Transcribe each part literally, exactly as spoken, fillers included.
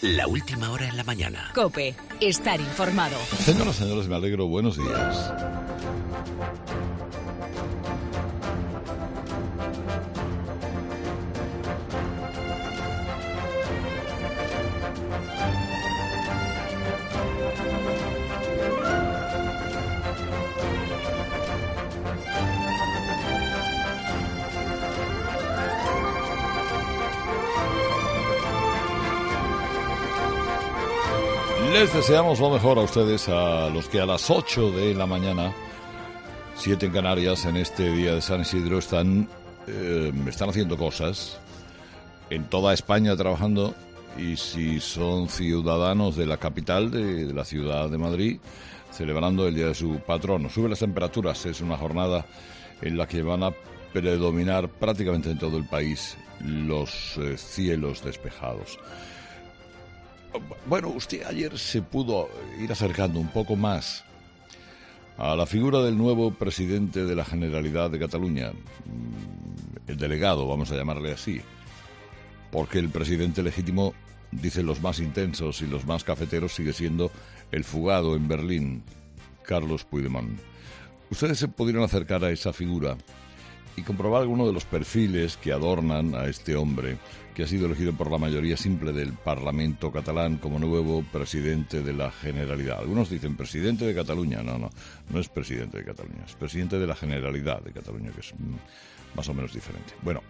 La última hora en la mañana. COPE. Estar informado. Señoras y señores, me alegro. Buenos días. Les deseamos lo mejor a ustedes, a los que a las ocho de la mañana, siete en Canarias, en este día de San Isidro, están, eh, están haciendo cosas en toda España trabajando, y si son ciudadanos de la capital, de, de la ciudad de Madrid, celebrando el día de su patrono. Suben las temperaturas, es una jornada en la que van a predominar prácticamente en todo el país los eh, cielos despejados. Bueno, usted ayer se pudo ir acercando un poco más a la figura del nuevo presidente de la Generalidad de Cataluña, el delegado, vamos a llamarle así, porque el presidente legítimo, dicen los más intensos y los más cafeteros, sigue siendo el fugado en Berlín, Carlos Puigdemont. Ustedes se pudieron acercar a esa figura y comprobar algunos de los perfiles que adornan a este hombre, que ha sido elegido por la mayoría simple del Parlamento catalán como nuevo presidente de la Generalidad. Algunos dicen presidente de Cataluña. No, no, no es presidente de Cataluña, es presidente de la Generalidad de Cataluña, que es más o menos diferente. Bueno,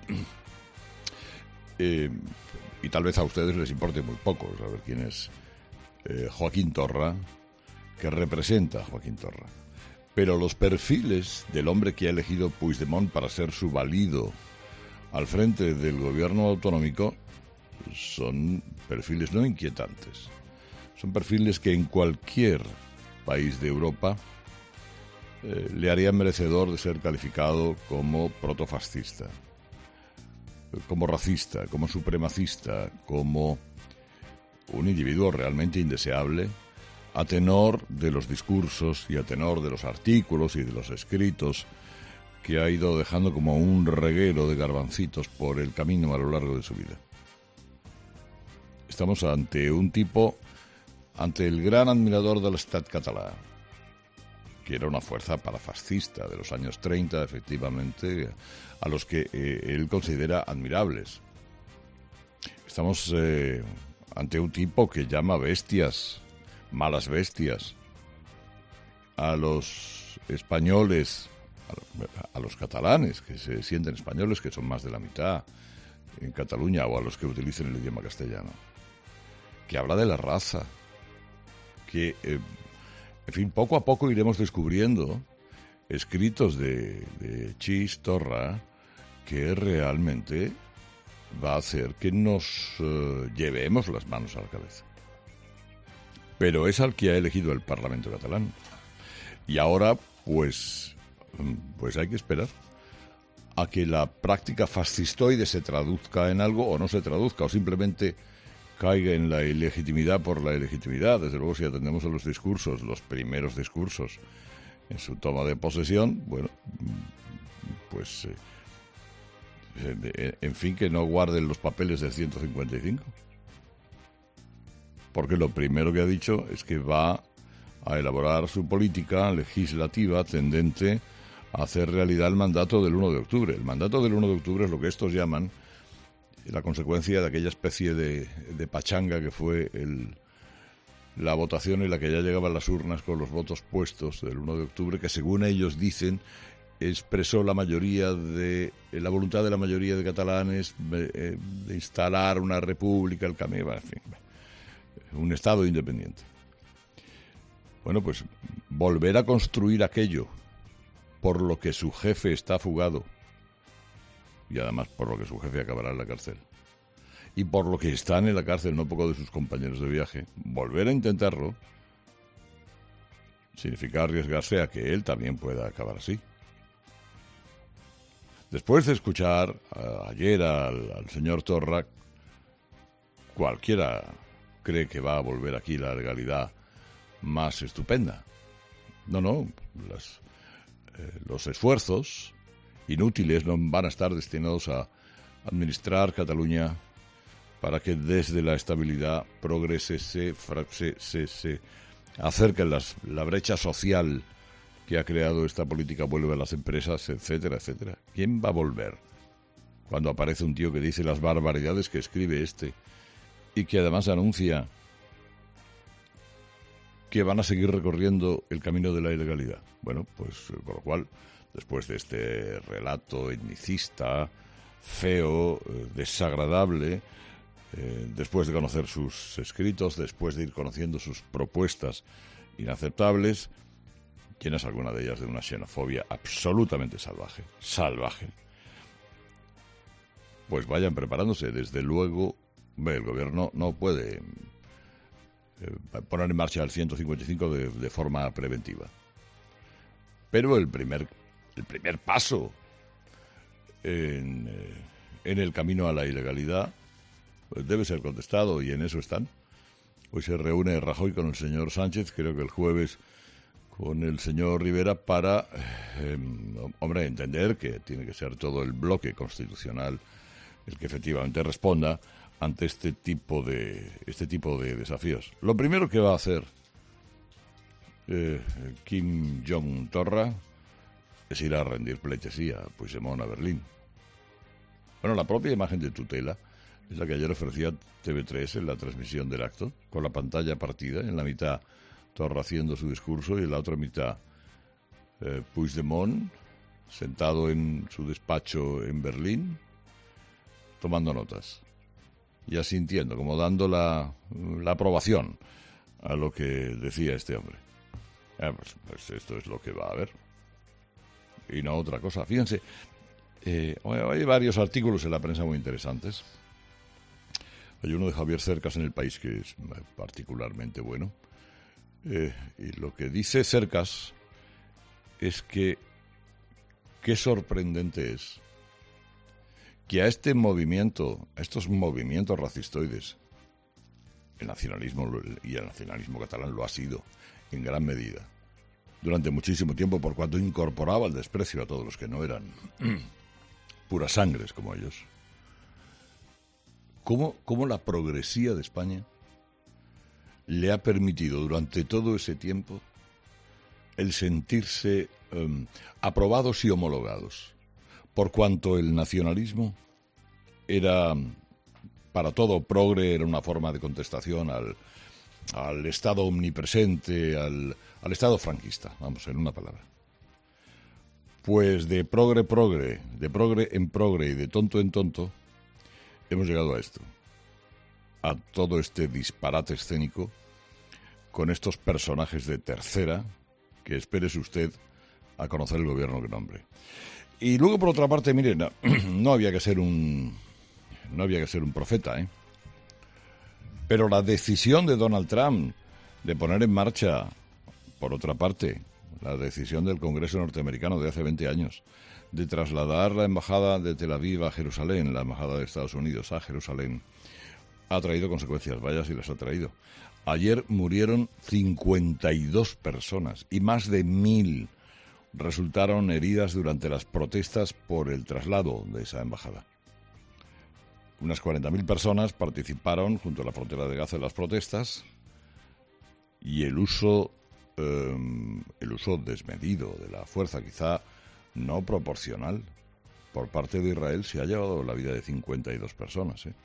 eh, y tal vez a ustedes les importe muy poco saber quién es eh, Joaquín Torra, que representa a Joaquín Torra. Pero los perfiles del hombre que ha elegido Puigdemont para ser su valido al frente del gobierno autonómico son perfiles no inquietantes. Son perfiles que en cualquier país de Europa eh, le harían merecedor de ser calificado como protofascista, como racista, como supremacista, como un individuo realmente indeseable, a tenor de los discursos y a tenor de los artículos y de los escritos que ha ido dejando como un reguero de garbancitos por el camino a lo largo de su vida. Estamos ante un tipo, ante el gran admirador del Estat català, que era una fuerza parafascista de los años treinta, efectivamente, a los que eh, él considera admirables. Estamos eh, ante un tipo que llama bestias, malas bestias, a los españoles, a los catalanes, que se sienten españoles, que son más de la mitad en Cataluña, o a los que utilicen el idioma castellano, que habla de la raza, que, eh, en fin, poco a poco iremos descubriendo escritos de, de Chis Torra que realmente va a hacer que nos eh, llevemos las manos a la cabeza. Pero es al que ha elegido el Parlamento catalán. Y ahora, pues, pues hay que esperar a que la práctica fascistoide se traduzca en algo o no se traduzca, o simplemente caiga en la ilegitimidad por la ilegitimidad. Desde luego, si atendemos a los discursos, los primeros discursos en su toma de posesión, bueno, pues, eh, en fin, que no guarden los papeles del ciento cincuenta y cinco. Porque lo primero que ha dicho es que va a elaborar su política legislativa tendente a hacer realidad el mandato del uno de octubre. El mandato del uno de octubre es lo que estos llaman la consecuencia de aquella especie de, de pachanga que fue el, la votación en la que ya llegaban las urnas con los votos puestos del uno de octubre, que según ellos dicen expresó la mayoría de la voluntad de la mayoría de catalanes de, de instalar una república, el camino, en fin, un Estado independiente. Bueno, pues volver a construir aquello por lo que su jefe está fugado, y además por lo que su jefe acabará en la cárcel, y por lo que están en la cárcel no poco de sus compañeros de viaje, volver a intentarlo significa arriesgarse a que él también pueda acabar así. Después de escuchar a, ayer al, al señor Torra, cualquiera cree que va a volver aquí la legalidad más estupenda. No, no, las, eh, los esfuerzos inútiles no van a estar destinados a administrar Cataluña para que desde la estabilidad progrese, se, se, se, se acerque las, la brecha social que ha creado esta política, vuelve a las empresas, etcétera, etcétera. ¿Quién va a volver cuando aparece un tío que dice las barbaridades que escribe este y que además anuncia que van a seguir recorriendo el camino de la ilegalidad? Bueno, pues con lo cual, después de este relato etnicista, feo, desagradable, eh, después de conocer sus escritos, después de ir conociendo sus propuestas inaceptables, llenas alguna de ellas de una xenofobia absolutamente salvaje, salvaje, pues vayan preparándose. Desde luego, el gobierno no puede eh, poner en marcha el ciento cincuenta y cinco de, de forma preventiva. Pero el primer, el primer paso en, eh, en el camino a la ilegalidad pues debe ser contestado, y en eso están. Hoy se reúne Rajoy con el señor Sánchez, creo que el jueves con el señor Rivera, para, eh, hombre, entender que tiene que ser todo el bloque constitucional el que efectivamente responda ante este tipo de este tipo de desafíos. Lo primero que va a hacer eh, Kim Jong Torra es ir a rendir pleitesía a Puigdemont a Berlín. Bueno, la propia imagen de tutela es la que ayer ofrecía T V tres en la transmisión del acto, con la pantalla partida, en la mitad Torra haciendo su discurso y en la otra mitad eh, Puigdemont sentado en su despacho en Berlín, tomando notas y asintiendo, como dando la, la aprobación a lo que decía este hombre. Eh, pues, pues esto es lo que va a haber y no otra cosa. Fíjense, eh, hay varios artículos en la prensa muy interesantes. Hay uno de Javier Cercas en El País que es particularmente bueno. Eh, y lo que dice Cercas es que qué sorprendente es que a este movimiento, a estos movimientos racistoides, el nacionalismo y el nacionalismo catalán lo ha sido en gran medida durante muchísimo tiempo, por cuanto incorporaba el desprecio a todos los que no eran puras sangres como ellos. ¿Cómo, cómo la progresía de España le ha permitido durante todo ese tiempo el sentirse um, aprobados y homologados, por cuanto el nacionalismo era para todo progre, era una forma de contestación al, al Estado omnipresente, al, al Estado franquista, vamos, en una palabra. Pues de progre progre, de progre en progre y de tonto en tonto, hemos llegado a esto, a todo este disparate escénico con estos personajes de tercera que espérese usted a conocer el gobierno que nombre. Y luego, por otra parte, miren, no, no había que ser un no había que ser un profeta, ¿eh? Pero la decisión de Donald Trump de poner en marcha, por otra parte, la decisión del Congreso norteamericano de hace veinte años de trasladar la embajada de Tel Aviv a Jerusalén, la embajada de Estados Unidos a Jerusalén, ha traído consecuencias, vaya si las ha traído. Ayer murieron cincuenta y dos personas y más de mil resultaron heridas durante las protestas por el traslado de esa embajada. Unas cuarenta mil personas participaron junto a la frontera de Gaza en las protestas y el uso, eh, el uso desmedido de la fuerza, quizá no proporcional, por parte de Israel, se ha llevado la vida de cincuenta y dos personas, ¿eh?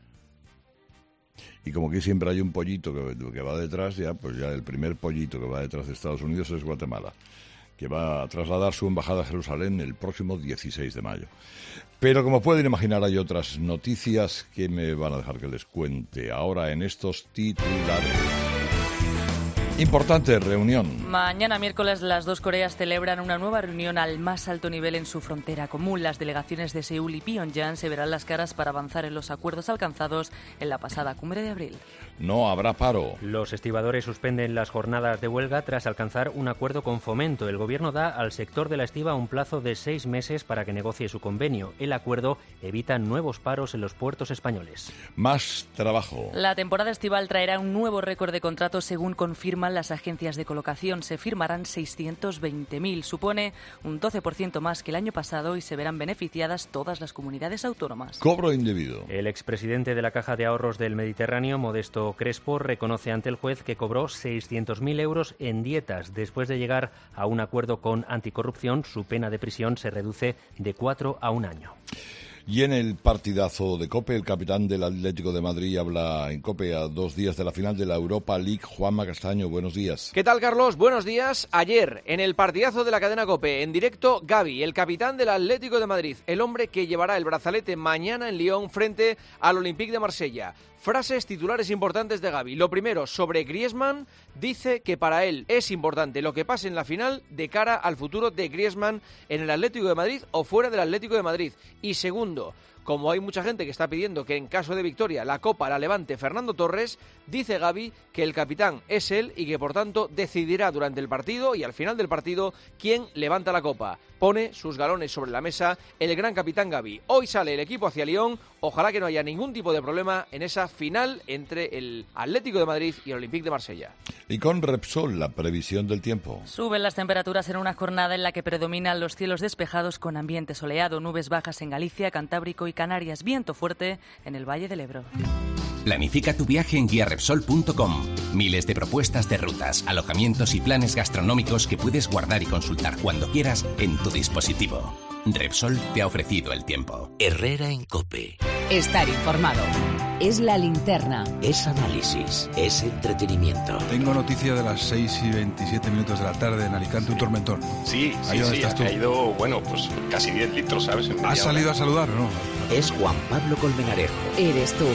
Y como que siempre hay un pollito que, que va detrás, ya pues ya el primer pollito que va detrás de Estados Unidos es Guatemala, que va a trasladar su embajada a Jerusalén el próximo dieciséis de mayo. Pero como pueden imaginar, hay otras noticias que me van a dejar que les cuente ahora en estos titulares. Importante reunión. Mañana miércoles las dos Coreas celebran una nueva reunión al más alto nivel en su frontera común. Las delegaciones de Seúl y Pyongyang se verán las caras para avanzar en los acuerdos alcanzados en la pasada cumbre de abril. No habrá paro. Los estibadores suspenden las jornadas de huelga tras alcanzar un acuerdo con Fomento. El gobierno da al sector de la estiba un plazo de seis meses para que negocie su convenio. El acuerdo evita nuevos paros en los puertos españoles. Más trabajo. La temporada estival traerá un nuevo récord de contratos según confirma suman las agencias de colocación. Se firmarán seiscientos veinte mil. Supone un doce por ciento más que el año pasado y se verán beneficiadas todas las comunidades autónomas. Cobro indebido. El expresidente de la Caja de Ahorros del Mediterráneo, Modesto Crespo, reconoce ante el juez que cobró seiscientos mil euros en dietas. Después de llegar a un acuerdo con Anticorrupción, su pena de prisión se reduce de cuatro a un año. Y en el partidazo de COPE, el capitán del Atlético de Madrid habla en COPE a dos días de la final de la Europa League. Juanma Castaño, buenos días. ¿Qué tal, Carlos? Buenos días. Ayer, en el partidazo de la cadena COPE, en directo, Gavi, el capitán del Atlético de Madrid, el hombre que llevará el brazalete mañana en Lyon frente al Olympique de Marsella. Frases titulares importantes de Gavi. Lo primero, sobre Griezmann, dice que para él es importante lo que pase en la final de cara al futuro de Griezmann en el Atlético de Madrid o fuera del Atlético de Madrid. Y segundo, como hay mucha gente que está pidiendo que en caso de victoria la Copa la levante Fernando Torres, dice Gavi que el capitán es él y que por tanto decidirá durante el partido y al final del partido quién levanta la Copa. Pone sus galones sobre la mesa el gran capitán Gavi. Hoy sale el equipo hacia Lyon, ojalá que no haya ningún tipo de problema en esa final entre el Atlético de Madrid y el Olympique de Marsella. Y con Repsol, la previsión del tiempo. Suben las temperaturas en una jornada en la que predominan los cielos despejados con ambiente soleado, nubes bajas en Galicia, Cantábrico y Canarias, viento fuerte en el Valle del Ebro. Planifica tu viaje en guía repsol punto com. Miles de propuestas de rutas, alojamientos y planes gastronómicos que puedes guardar y consultar cuando quieras en tu dispositivo. Repsol te ha ofrecido el tiempo. Herrera en COPE. Estar informado. Es la linterna. Es análisis. Es entretenimiento. Tengo noticia de las seis y veintisiete minutos de la tarde en Alicante, un tormentón. Sí, sí, Ahí donde sí, estás ha tú. caído, bueno, pues casi diez litros, ¿sabes? En ¿Has salido a saludar o no? Es Juan Pablo Colmenarejo. Eres tú.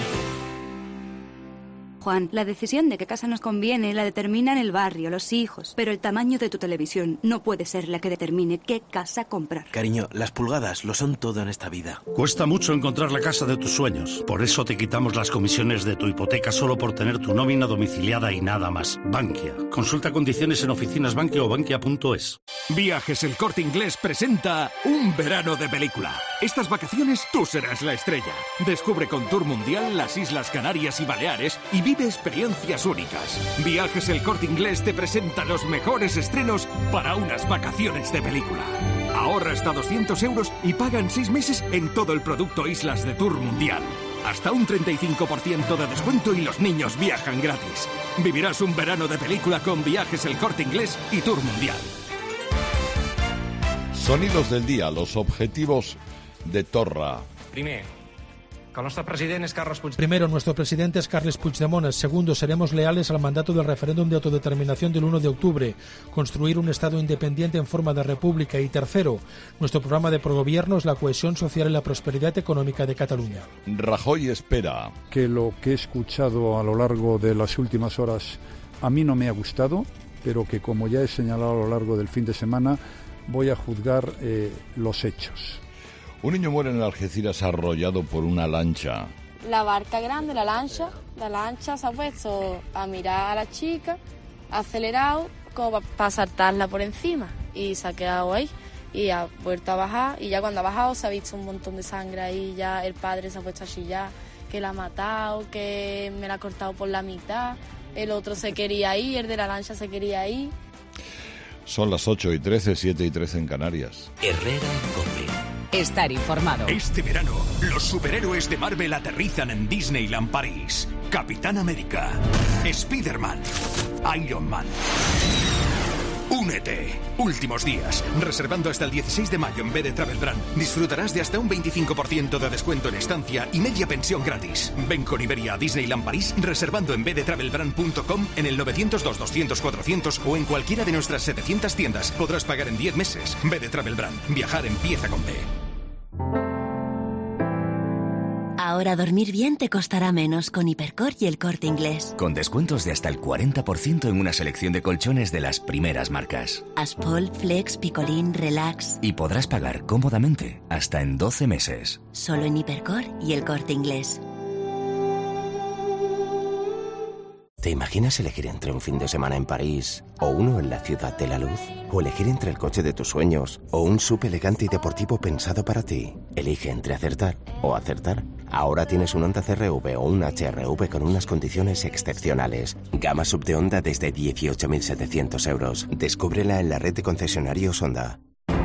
Juan, la decisión de qué casa nos conviene la determinan el barrio, los hijos. Pero el tamaño de tu televisión no puede ser la que determine qué casa comprar. Cariño, las pulgadas lo son todo en esta vida. Cuesta mucho encontrar la casa de tus sueños. Por eso te quitamos las comisiones de tu hipoteca solo por tener tu nómina domiciliada y nada más. Bankia. Consulta condiciones en oficinas Bankia o bankia punto es. Viajes El Corte Inglés presenta un verano de película. Estas vacaciones tú serás la estrella. Descubre con Tour Mundial las Islas Canarias y Baleares y vive experiencias únicas. Viajes El Corte Inglés te presenta los mejores estrenos para unas vacaciones de película. Ahorra hasta doscientos euros y paga en seis meses en todo el producto Islas de Tour Mundial. Hasta un treinta y cinco por ciento de descuento y los niños viajan gratis. Vivirás un verano de película con Viajes El Corte Inglés y Tour Mundial. Sonidos del día, los objetivos de Torra. Primer, con nuestro presidente es Carles Puigdemont. Primero, nuestro presidente es Carles Puigdemont. Segundo, seremos leales al mandato del referéndum de autodeterminación del uno de octubre, construir un Estado independiente en forma de república. Y tercero, nuestro programa de progobierno es la cohesión social y la prosperidad económica de Cataluña. Rajoy espera que lo que he escuchado a lo largo de las últimas horas a mí no me ha gustado, pero que, como ya he señalado a lo largo del fin de semana, voy a juzgar eh, los hechos. Un niño muere en Algeciras arrollado por una lancha. La barca grande, la lancha, la lancha se ha puesto a mirar a la chica, ha acelerado como para saltarla por encima y se ha quedado ahí y ha vuelto a bajar y ya cuando ha bajado se ha visto un montón de sangre ahí, ya el padre se ha puesto a chillar, que la ha matado, que me la ha cortado por la mitad, el otro se quería ir, el de la lancha se quería ir. Son las ocho y trece, siete y trece en Canarias. Herrera en COPE. Estar informado. Este verano, los superhéroes de Marvel aterrizan en Disneyland París. Capitán América, Spider-Man, Iron Man. Únete. Últimos días. Reservando hasta el dieciséis de mayo en B D Travel Brand. Disfrutarás de hasta un veinticinco por ciento de descuento en estancia y media pensión gratis. Ven con Iberia a Disneyland París reservando en b d travel brand punto com en el nueve cero dos, doscientos, cuatrocientos o en cualquiera de nuestras setecientas tiendas. Podrás pagar en diez meses. B D Travel Brand. Viajar empieza con B. Ahora dormir bien te costará menos con Hipercor y El Corte Inglés. Con descuentos de hasta el cuarenta por ciento en una selección de colchones de las primeras marcas. Aspol, Flex, Picolín, Relax. Y podrás pagar cómodamente hasta en doce meses. Solo en Hipercor y El Corte Inglés. ¿Te imaginas elegir entre un fin de semana en París o uno en la Ciudad de la Luz? ¿O elegir entre el coche de tus sueños o un sub elegante y deportivo pensado para ti? Elige entre acertar o acertar. Ahora tienes un Honda C R V o un H R V con unas condiciones excepcionales. Gama sub de Honda desde dieciocho mil setecientos euros. Descúbrela en la red de concesionarios Honda.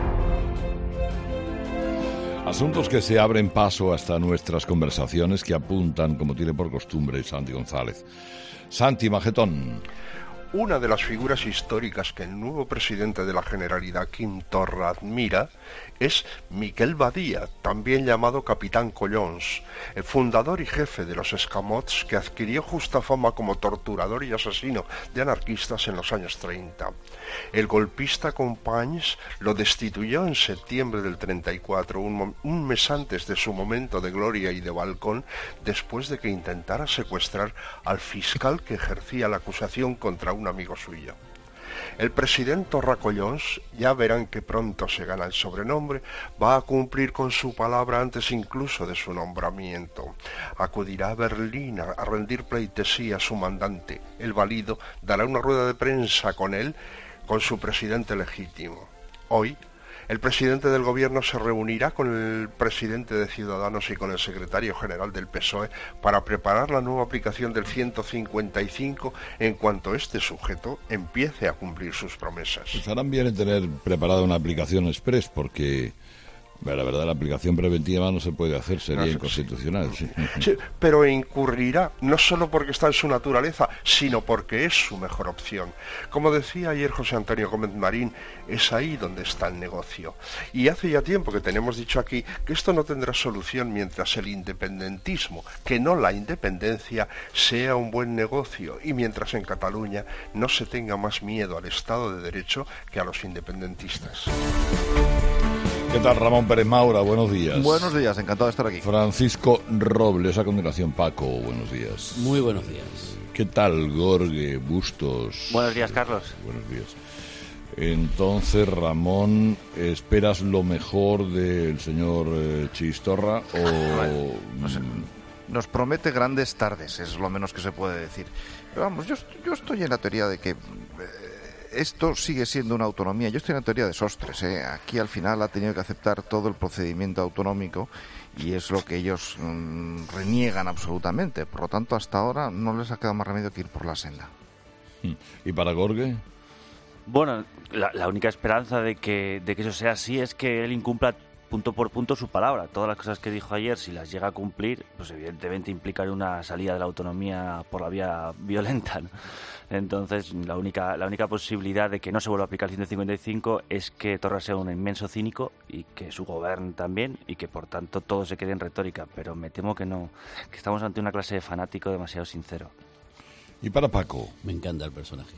Asuntos que se abren paso hasta nuestras conversaciones, que apuntan, como tiene por costumbre, Santi González. Santi, majetón. Una de las figuras históricas que el nuevo presidente de la Generalidad, Quim Torra, admira es Miquel Badia, también llamado Capitán Collons, el fundador y jefe de los Escamots, que adquirió justa fama como torturador y asesino de anarquistas en los años treinta. El golpista Companys lo destituyó en septiembre del treinta y cuatro, un, un mes antes de su momento de gloria y de balcón, después de que intentara secuestrar al fiscal que ejercía la acusación contra un amigo suyo. El presidente Torra Collons, ya verán que pronto se gana el sobrenombre, va a cumplir con su palabra antes incluso de su nombramiento. Acudirá a Berlín a rendir pleitesía a su mandante. El valido dará una rueda de prensa con él, con su presidente legítimo. Hoy, el presidente del gobierno se reunirá con el presidente de Ciudadanos y con el secretario general del P S O E para preparar la nueva aplicación del ciento cincuenta y cinco en cuanto este sujeto empiece a cumplir sus promesas. Pues harán bien en tener preparada una aplicación express, porque la verdad la aplicación preventiva no se puede hacer, sería no, inconstitucional. Sí. Sí, pero incurrirá, no solo porque está en su naturaleza, sino porque es su mejor opción. Como decía ayer José Antonio Gómez Marín, es ahí donde está el negocio. Y hace ya tiempo que tenemos dicho aquí que esto no tendrá solución mientras el independentismo, que no la independencia, sea un buen negocio, y mientras en Cataluña no se tenga más miedo al Estado de Derecho que a los independentistas. ¿Qué tal, Ramón Pérez Maura? Buenos días. Buenos días, encantado de estar aquí. Francisco Robles, a continuación. Paco, buenos días. Muy buenos días. ¿Qué tal, Gorge Bustos? Buenos días, Carlos. Buenos días. Entonces, Ramón, ¿esperas lo mejor del señor eh, Chistorra o...? No sé, nos promete grandes tardes, es lo menos que se puede decir. Pero vamos, yo, yo estoy en la teoría de que... Eh, esto sigue siendo una autonomía. Yo estoy en la teoría de Sostres, ¿eh? Aquí al final ha tenido que aceptar todo el procedimiento autonómico y es lo que ellos mmm, reniegan absolutamente. Por lo tanto, hasta ahora no les ha quedado más remedio que ir por la senda. ¿Y para Gorge? Bueno, la, la única esperanza de que, de que eso sea así es que él incumpla punto por punto su palabra. Todas las cosas que dijo ayer, si las llega a cumplir, pues evidentemente implicaría una salida de la autonomía por la vía violenta, ¿no? Entonces, la única la única posibilidad de que no se vuelva a aplicar el ciento cincuenta y cinco es que Torra sea un inmenso cínico y que su gobierno también, y que por tanto todo se quede en retórica. Pero me temo que no, que estamos ante una clase de fanático demasiado sincero. ¿Y para Paco? Me encanta el personaje.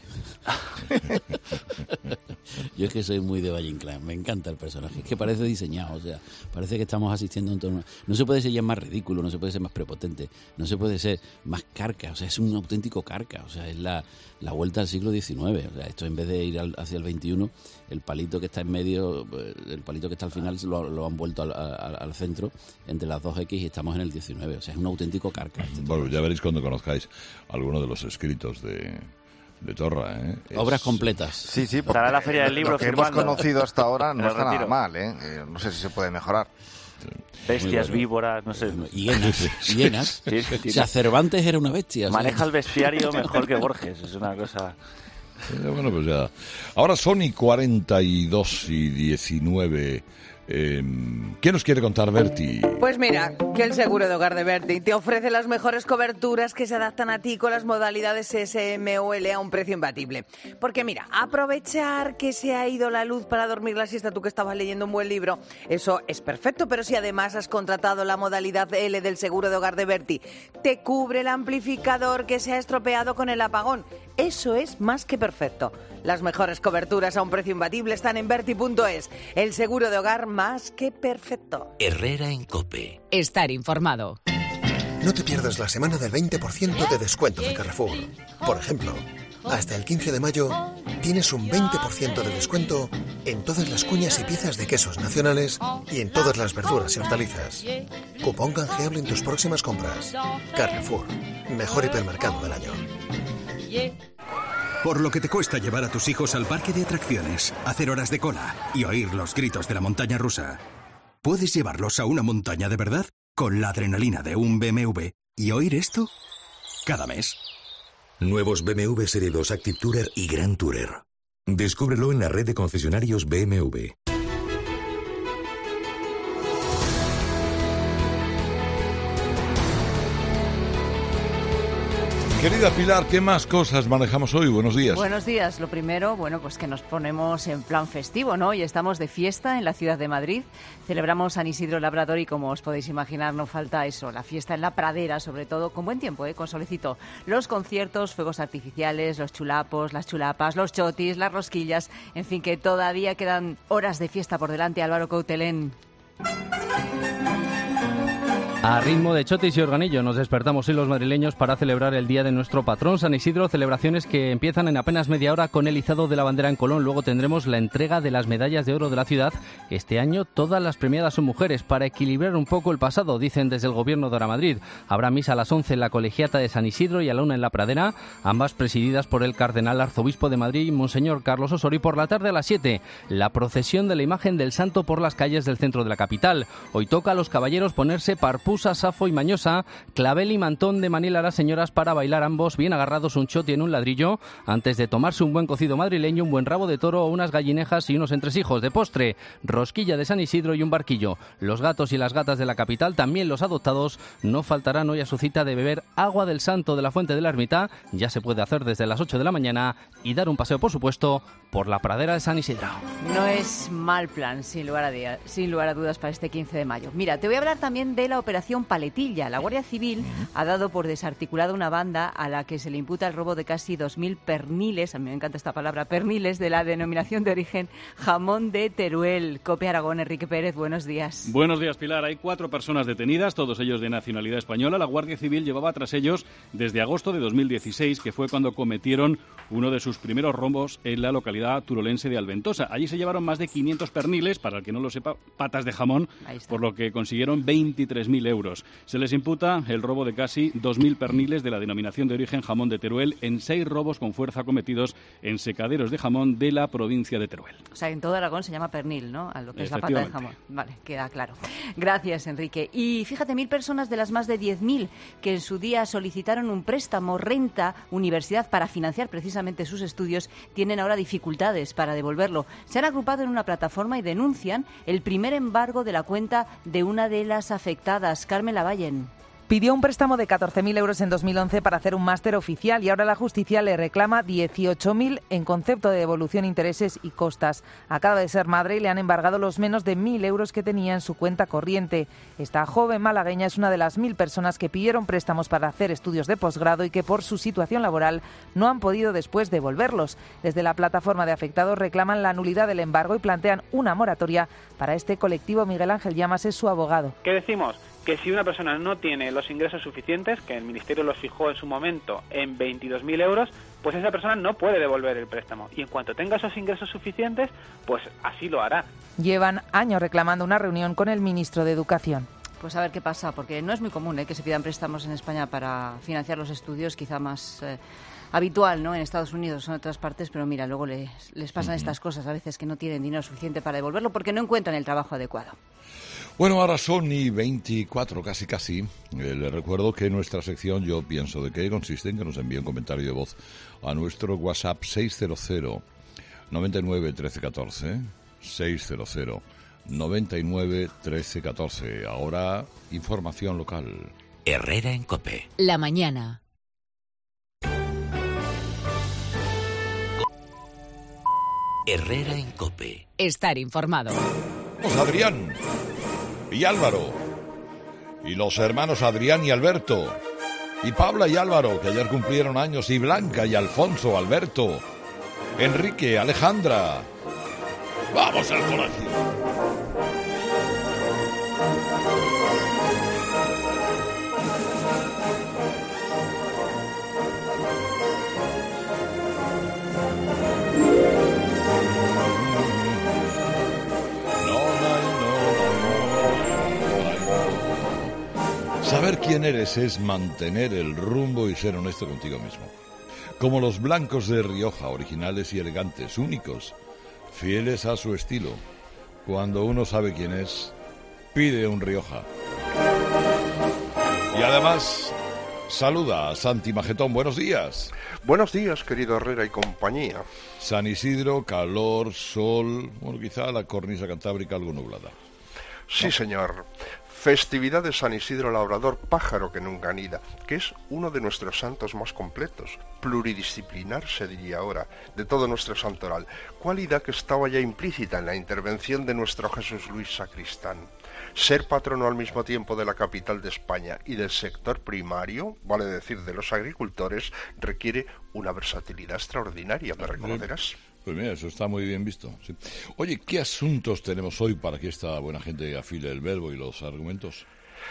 Yo es que soy muy de Valle Inclán, me encanta el personaje. Es que parece diseñado, o sea, parece que estamos asistiendo a un torneo. No se puede ser ya más ridículo, no se puede ser más prepotente, no se puede ser más carca, o sea, es un auténtico carca, o sea, es la, la vuelta al siglo diecinueve. O sea, esto en vez de ir al, hacia el veintiuno, el palito que está en medio, el palito que está al final lo, lo han vuelto al, al, al centro, entre las dos X, y estamos en el diecinueve, o sea, es un auténtico carca. Este bueno, ya veréis cuando conozcáis alguno de los escritos de, de Torra, ¿eh? Obras es... completas. Sí, sí, porque estará la feria del libro lo que firmando. hemos conocido hasta ahora no está retiro. nada mal, ¿eh? Eh, no sé si se puede mejorar. Bestias, bueno. Víboras, no sé. Hienas, hienas. Sí, sí, o sea, Cervantes era una bestia. Maneja o sea. el bestiario mejor que Borges, es una cosa... Bueno, pues ya. Ahora son y cuarenta y dos y diecinueve. Eh, ¿Qué nos quiere contar Berti? Pues mira, que el seguro de hogar de Berti te ofrece las mejores coberturas que se adaptan a ti con las modalidades S M U L a un precio imbatible. Porque mira, aprovechar que se ha ido la luz para dormir la siesta, tú que estabas leyendo un buen libro, eso es perfecto, pero si además has contratado la modalidad L del seguro de hogar de Berti, te cubre el amplificador que se ha estropeado con el apagón. Eso es más que perfecto. Las mejores coberturas a un precio imbatible están en Berti punto es. El seguro de hogar más que perfecto. Herrera en COPE. Estar informado. No te pierdas la semana del veinte por ciento de descuento de Carrefour. Por ejemplo, hasta el quince de mayo tienes un veinte por ciento de descuento en todas las cuñas y piezas de quesos nacionales y en todas las verduras y hortalizas. Cupón canjeable en tus próximas compras. Carrefour, mejor hipermercado del año. Por lo que te cuesta llevar a tus hijos al parque de atracciones, hacer horas de cola y oír los gritos de la montaña rusa, ¿puedes llevarlos a una montaña de verdad? con la adrenalina de un B M W y oír esto cada mes. Nuevos B M W Serie dos Active Tourer y Grand Tourer. Descúbrelo en la red de concesionarios B M W. Querida Pilar, ¿qué más cosas manejamos hoy? Buenos días. Buenos días. Lo primero, bueno, pues que nos ponemos en plan festivo, ¿no? Y estamos de fiesta en la ciudad de Madrid. Celebramos San Isidro Labrador y, como os podéis imaginar, no falta eso, la fiesta en la pradera, sobre todo, con buen tiempo, ¿eh? Con solecito. Los conciertos, fuegos artificiales, los chulapos, las chulapas, los chotis, las rosquillas, en fin, que todavía quedan horas de fiesta por delante. Álvaro Coutelén. A ritmo de chotis y organillo nos despertamos hoy los madrileños para celebrar el día de nuestro patrón San Isidro, celebraciones que empiezan en apenas media hora con el izado de la bandera en Colón. Luego tendremos la entrega de las medallas de oro de la ciudad. Este año todas las premiadas son mujeres, para equilibrar un poco el pasado, dicen desde el gobierno de Ahora Madrid. Habrá misa a las once en la colegiata de San Isidro y a la una en la Pradera, ambas presididas por el cardenal arzobispo de Madrid, Monseñor Carlos Osorio. Y por la tarde a las siete, la procesión de la imagen del santo por las calles del centro de la capital. Hoy toca a los caballeros ponerse parpusa, safo y mañosa, clavel y mantón de Manila a las señoras para bailar ambos bien agarrados, un choti en un ladrillo, antes de tomarse un buen cocido madrileño, un buen rabo de toro, unas gallinejas y unos entresijos. De postre, rosquilla de San Isidro y un barquillo. Los gatos y las gatas de la capital, también los adoptados, no faltarán hoy a su cita de beber agua del santo de la fuente de la ermita. Ya se puede hacer desde las ocho de la mañana y dar un paseo, por supuesto, por la pradera de San Isidro. No es mal plan, sin lugar a, día, sin lugar a dudas, para este quince de mayo. Mira, te voy a hablar también de la operación Paletilla. La Guardia Civil ha dado por desarticulada una banda a la que se le imputa el robo de casi dos mil perniles, a mí me encanta esta palabra, perniles, de la denominación de origen jamón de Teruel. Cope Aragón, Enrique Pérez, buenos días. Buenos días, Pilar. Hay cuatro personas detenidas, todos ellos de nacionalidad española. La Guardia Civil llevaba tras ellos desde agosto de dos mil dieciséis, que fue cuando cometieron uno de sus primeros robos en la localidad turolense de Alventosa. Allí se llevaron más de quinientos perniles, para el que no lo sepa, patas de jamón, por lo que consiguieron veintitrés mil euros. Se les imputa el robo de casi dos mil perniles de la denominación de origen jamón de Teruel en seis robos con fuerza cometidos en secaderos de jamón de la provincia de Teruel. O sea, en todo Aragón se llama pernil, ¿no? A lo que es la pata de jamón. Vale, queda claro. Gracias, Enrique. Y fíjate, mil personas de las más de diez mil que en su día solicitaron un préstamo renta universidad para financiar precisamente sus estudios tienen ahora dificultades para devolverlo. Se han agrupado en una plataforma y denuncian el primer embargo de la cuenta de una de las afectadas, Carmen Lavallen. Pidió un préstamo de catorce mil euros en dos mil once para hacer un máster oficial y ahora la justicia le reclama dieciocho mil en concepto de devolución, intereses y costas. Acaba de ser madre y le han embargado los menos de mil euros que tenía en su cuenta corriente. Esta joven malagueña es una de las mil personas que pidieron préstamos para hacer estudios de posgrado y que por su situación laboral no han podido después devolverlos. Desde la plataforma de afectados reclaman la nulidad del embargo y plantean una moratoria para este colectivo. Miguel Ángel Llamas es su abogado. ¿Qué decimos? Que si una persona no tiene los ingresos suficientes, que el Ministerio los fijó en su momento en veintidós mil euros, pues esa persona no puede devolver el préstamo. Y en cuanto tenga esos ingresos suficientes, pues así lo hará. Llevan años reclamando una reunión con el ministro de Educación. Pues a ver qué pasa, porque no es muy común ¿eh? que se pidan préstamos en España para financiar los estudios, quizá más eh, habitual, ¿no? En Estados Unidos o en otras partes, pero mira, luego les, les pasan uh-huh. estas cosas a veces, que no tienen dinero suficiente para devolverlo porque no encuentran el trabajo adecuado. Bueno, ahora son y veinticuatro, casi casi. Eh, les recuerdo que nuestra sección Yo Pienso de Qué consiste en que nos envíe un comentario de voz a nuestro WhatsApp seis cero cero, noventa y nueve, trece, catorce, seis cero cero, noventa y nueve, trece, catorce. Ahora, información local. Herrera en COPE. La mañana. Herrera en COPE. Estar informado. Pues Adrián y Álvaro, y los hermanos Adrián y Alberto, y Paula y Álvaro, que ayer cumplieron años, y Blanca y Alfonso, Alberto, Enrique, Alejandra. ¡Vamos al colegio! Saber quién eres es mantener el rumbo y ser honesto contigo mismo. Como los blancos de Rioja, originales y elegantes, únicos, fieles a su estilo. Cuando uno sabe quién es, pide un Rioja. Y además, saluda a Santi Magetón. Buenos días. Buenos días, querido Herrera y compañía. San Isidro, calor, sol, bueno, quizá la cornisa cantábrica algo nublada. Sí, ¿no? señor. Festividad de San Isidro Labrador, pájaro que nunca anida, que es uno de nuestros santos más completos, pluridisciplinar se diría ahora, de todo nuestro santoral, cualidad que estaba ya implícita en la intervención de nuestro Jesús Luis Sacristán. Ser patrono al mismo tiempo de la capital de España y del sector primario, vale decir de los agricultores, requiere una versatilidad extraordinaria, ¿me reconocerás? Pues mira, eso está muy bien visto. Sí. Oye, ¿qué asuntos tenemos hoy para que esta buena gente afile el verbo y los argumentos?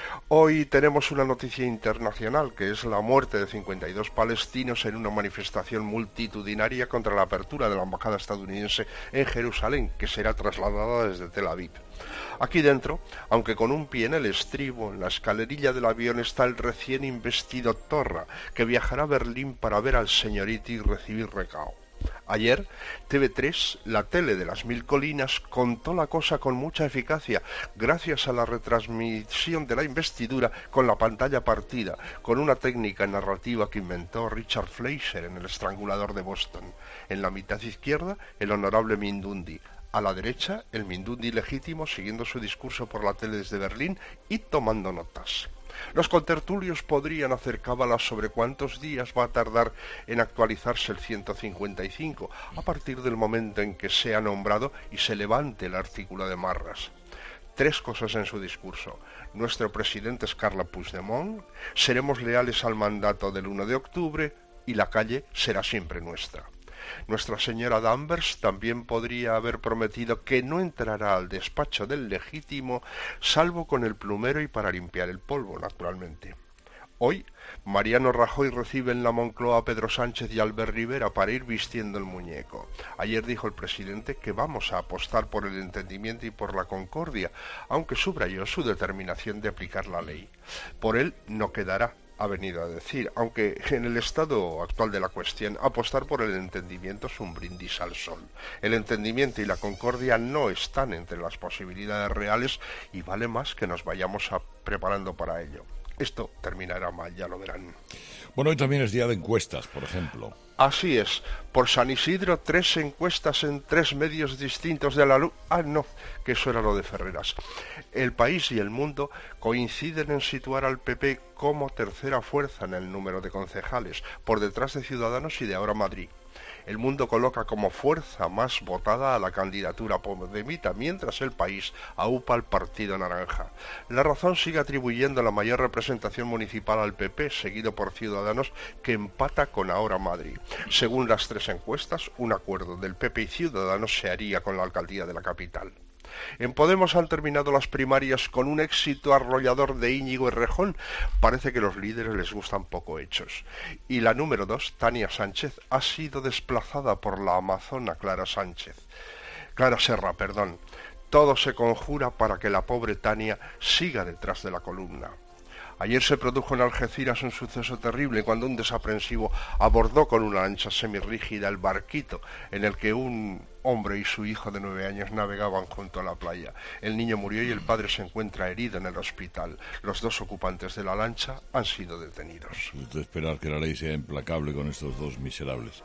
Hoy tenemos una noticia internacional, que es la muerte de cincuenta y dos palestinos en una manifestación multitudinaria contra la apertura de la embajada estadounidense en Jerusalén, que será trasladada desde Tel Aviv. Aquí dentro, aunque con un pie en el estribo, en la escalerilla del avión está el recién investido Torra, que viajará a Berlín para ver al señorito y recibir recao. Ayer, T V tres, la tele de las Mil Colinas, contó la cosa con mucha eficacia, gracias a la retransmisión de la investidura con la pantalla partida, con una técnica narrativa que inventó Richard Fleischer en El Estrangulador de Boston. En la mitad izquierda, el honorable Mindundi. A la derecha, el Mindundi legítimo, siguiendo su discurso por la tele desde Berlín y tomando notas. Los contertulios podrían hacer cábalas sobre cuántos días va a tardar en actualizarse el ciento cincuenta y cinco, a partir del momento en que sea nombrado y se levante el artículo de Marras. Tres cosas en su discurso. Nuestro presidente es Carles Puigdemont, seremos leales al mandato del uno de octubre y la calle será siempre nuestra. Nuestra señora Danvers también podría haber prometido que no entrará al despacho del legítimo, salvo con el plumero y para limpiar el polvo, naturalmente. Hoy, Mariano Rajoy recibe en la Moncloa a Pedro Sánchez y Albert Rivera para ir vistiendo el muñeco. Ayer dijo el presidente que vamos a apostar por el entendimiento y por la concordia, aunque subrayó su determinación de aplicar la ley. Por él no quedará, ha venido a decir, aunque en el estado actual de la cuestión, apostar por el entendimiento es un brindis al sol. El entendimiento y la concordia no están entre las posibilidades reales y vale más que nos vayamos a preparando para ello. Esto terminará mal, ya lo verán. Bueno, hoy también es día de encuestas, por ejemplo. Así es. Por San Isidro, tres encuestas en tres medios distintos de la luz. Ah, no, que eso era lo de Ferreras. El País y El Mundo coinciden en situar al P P como tercera fuerza en el número de concejales, por detrás de Ciudadanos y de Ahora Madrid. El Mundo coloca como fuerza más votada a la candidatura podemita, mientras El País aupa al Partido Naranja. La Razón sigue atribuyendo la mayor representación municipal al P P, seguido por Ciudadanos, que empata con Ahora Madrid. Según las tres encuestas, un acuerdo del P P y Ciudadanos se haría con la alcaldía de la capital. En Podemos han terminado las primarias con un éxito arrollador de Íñigo Errejón. Parece que los líderes les gustan poco hechos. Y la número dos, Tania Sánchez, ha sido desplazada por la amazona Clara Sánchez. Clara Serra, perdón. Todo se conjura para que la pobre Tania siga detrás de la columna. Ayer se produjo en Algeciras un suceso terrible cuando un desaprensivo abordó con una lancha semirrígida el barquito en el que un hombre y su hijo de nueve años navegaban junto a la playa. El niño murió y el padre se encuentra herido en el hospital. Los dos ocupantes de la lancha han sido detenidos. Es de esperar que la ley sea implacable con estos dos miserables.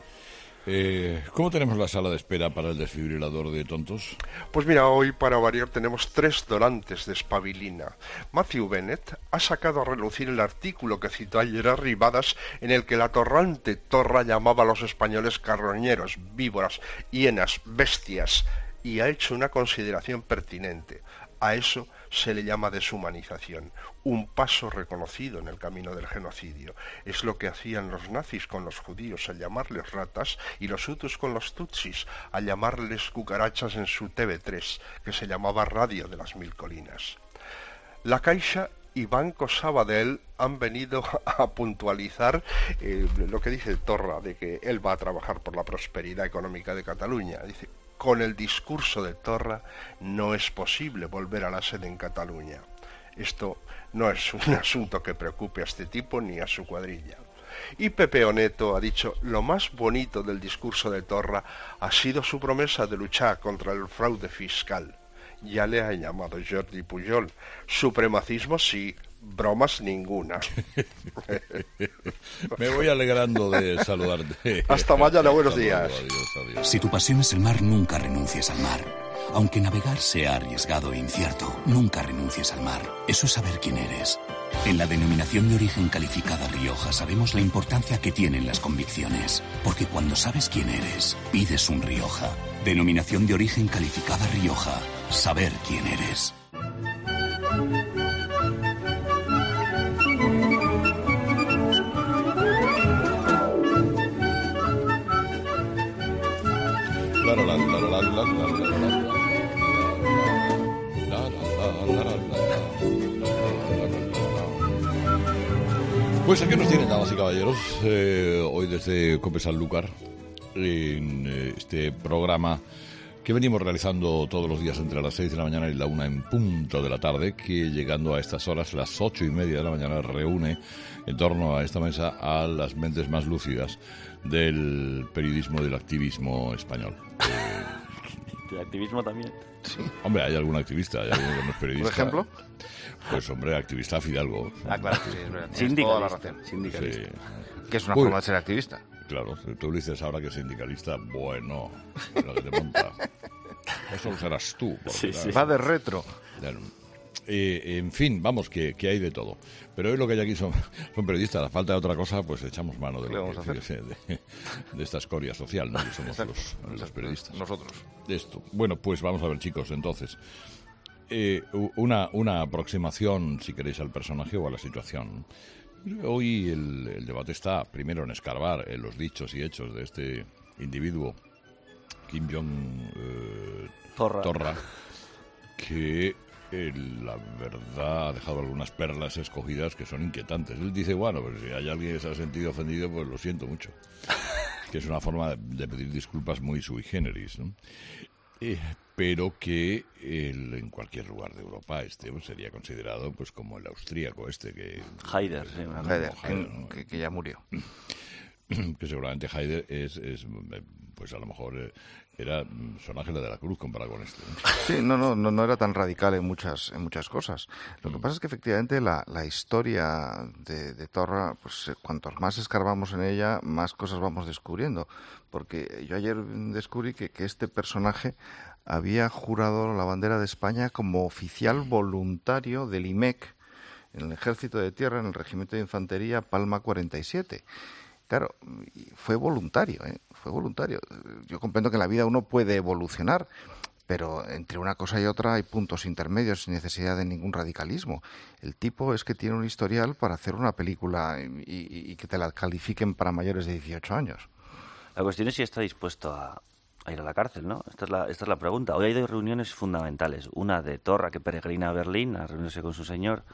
Eh, ¿Cómo tenemos la sala de espera para el desfibrilador de tontos? Pues mira, hoy para variar tenemos tres donantes de espabilina. Matthew Bennett ha sacado a relucir el artículo que citó ayer Arribadas, en el que la torrante Torra llamaba a los españoles carroñeros, víboras, hienas, bestias, y ha hecho una consideración pertinente. A eso se le llama deshumanización, un paso reconocido en el camino del genocidio. Es lo que hacían los nazis con los judíos, al llamarles ratas, y los hutus con los tutsis, al llamarles cucarachas en su T V tres, que se llamaba Radio de las Mil Colinas. La Caixa y Banco Sabadell han venido a puntualizar eh, lo que dice Torra, de que él va a trabajar por la prosperidad económica de Cataluña. Dice: con el discurso de Torra no es posible volver a la sede en Cataluña. Esto no es un asunto que preocupe a este tipo ni a su cuadrilla. Y Pepe Oneto ha dicho: lo más bonito del discurso de Torra ha sido su promesa de luchar contra el fraude fiscal. Ya le ha llamado Jordi Pujol. Supremacismo sí, Bromas ninguna. Me voy alegrando de saludarte. Hasta mañana, buenos Hasta días. luego, adiós, adiós. Si tu pasión es el mar, nunca renuncies al mar. Aunque navegar sea arriesgado e incierto, nunca renuncies al mar. Eso es saber quién eres. En la denominación de origen calificada Rioja sabemos la importancia que tienen las convicciones. Porque cuando sabes quién eres, pides un Rioja. Denominación de origen calificada Rioja. Saber quién eres. La, la, la, la, la, la, la, la, la. Pues aquí nos tienen, damas y caballeros, eh, hoy desde COPE Sanlúcar, en eh, este programa que venimos realizando todos los días entre las seis de la mañana y la una en punto de la tarde, que llegando a estas horas, las ocho y media de la mañana, reúne en torno a esta mesa a las mentes más lúcidas del periodismo y del activismo español. ¿De activismo también? Sí. Hombre, hay algún activista, hay alguno que no es periodista. ¿Por ejemplo? Pues hombre, activista Fidalgo. Ah, claro, sí, es verdad. Sindicalista. Toda la razón. Sindicalista. Sí. Que es una Uy. forma de ser activista. Claro, tú le dices ahora que es sindicalista, bueno, lo que te monta. Eso lo serás tú. Porque, Sí, sí. claro, Va de retro. Claro. Eh, en fin, vamos, que, que hay de todo. Pero hoy lo que hay aquí son, son periodistas. A falta de otra cosa, pues echamos mano de, ¿Qué lo vamos que, a hacer? de, de esta escoria social, ¿no? Que somos los, los periodistas. Nosotros. Esto. Bueno, pues vamos a ver, chicos, entonces. Eh, una, una aproximación, si queréis, al personaje o a la situación. Hoy el, el debate está primero en escarbar en los dichos y hechos de este individuo, Kim Jong eh, Torra. Torra, que eh, la verdad ha dejado algunas perlas escogidas que son inquietantes. Él dice, bueno, pues si hay alguien que se ha sentido ofendido, pues lo siento mucho. Que es una forma de, de pedir disculpas muy sui generis, ¿no? Eh, pero que el, en cualquier lugar de Europa este pues, sería considerado pues como el austríaco este que Haider, sí, una Haider, cosa. que, ¿no? que, que ya murió. Que seguramente Haider es, es pues a lo mejor eh, era Son Ángeles de la Cruz comparado con este, ¿no? Sí, no, no, no, no era tan radical en muchas, en muchas cosas. Lo que pasa es que efectivamente la, la historia de, de Torra, pues eh, cuantos más escarbamos en ella, más cosas vamos descubriendo. Porque yo ayer descubrí que, que este personaje había jurado la bandera de España como oficial voluntario del I M E C en el Ejército de Tierra, en el Regimiento de Infantería Palma cuarenta y siete. Claro, fue voluntario, ¿eh? Fue voluntario. Yo comprendo que en la vida uno puede evolucionar, pero entre una cosa y otra hay puntos intermedios sin necesidad de ningún radicalismo. El tipo es que tiene un historial para hacer una película y, y, y que te la califiquen para mayores de dieciocho años. La cuestión es si está dispuesto a, a ir a la cárcel, ¿no? Esta es la, esta es la pregunta. Hoy hay dos reuniones fundamentales. Una de Torra, que peregrina a Berlín a reunirse con su señor,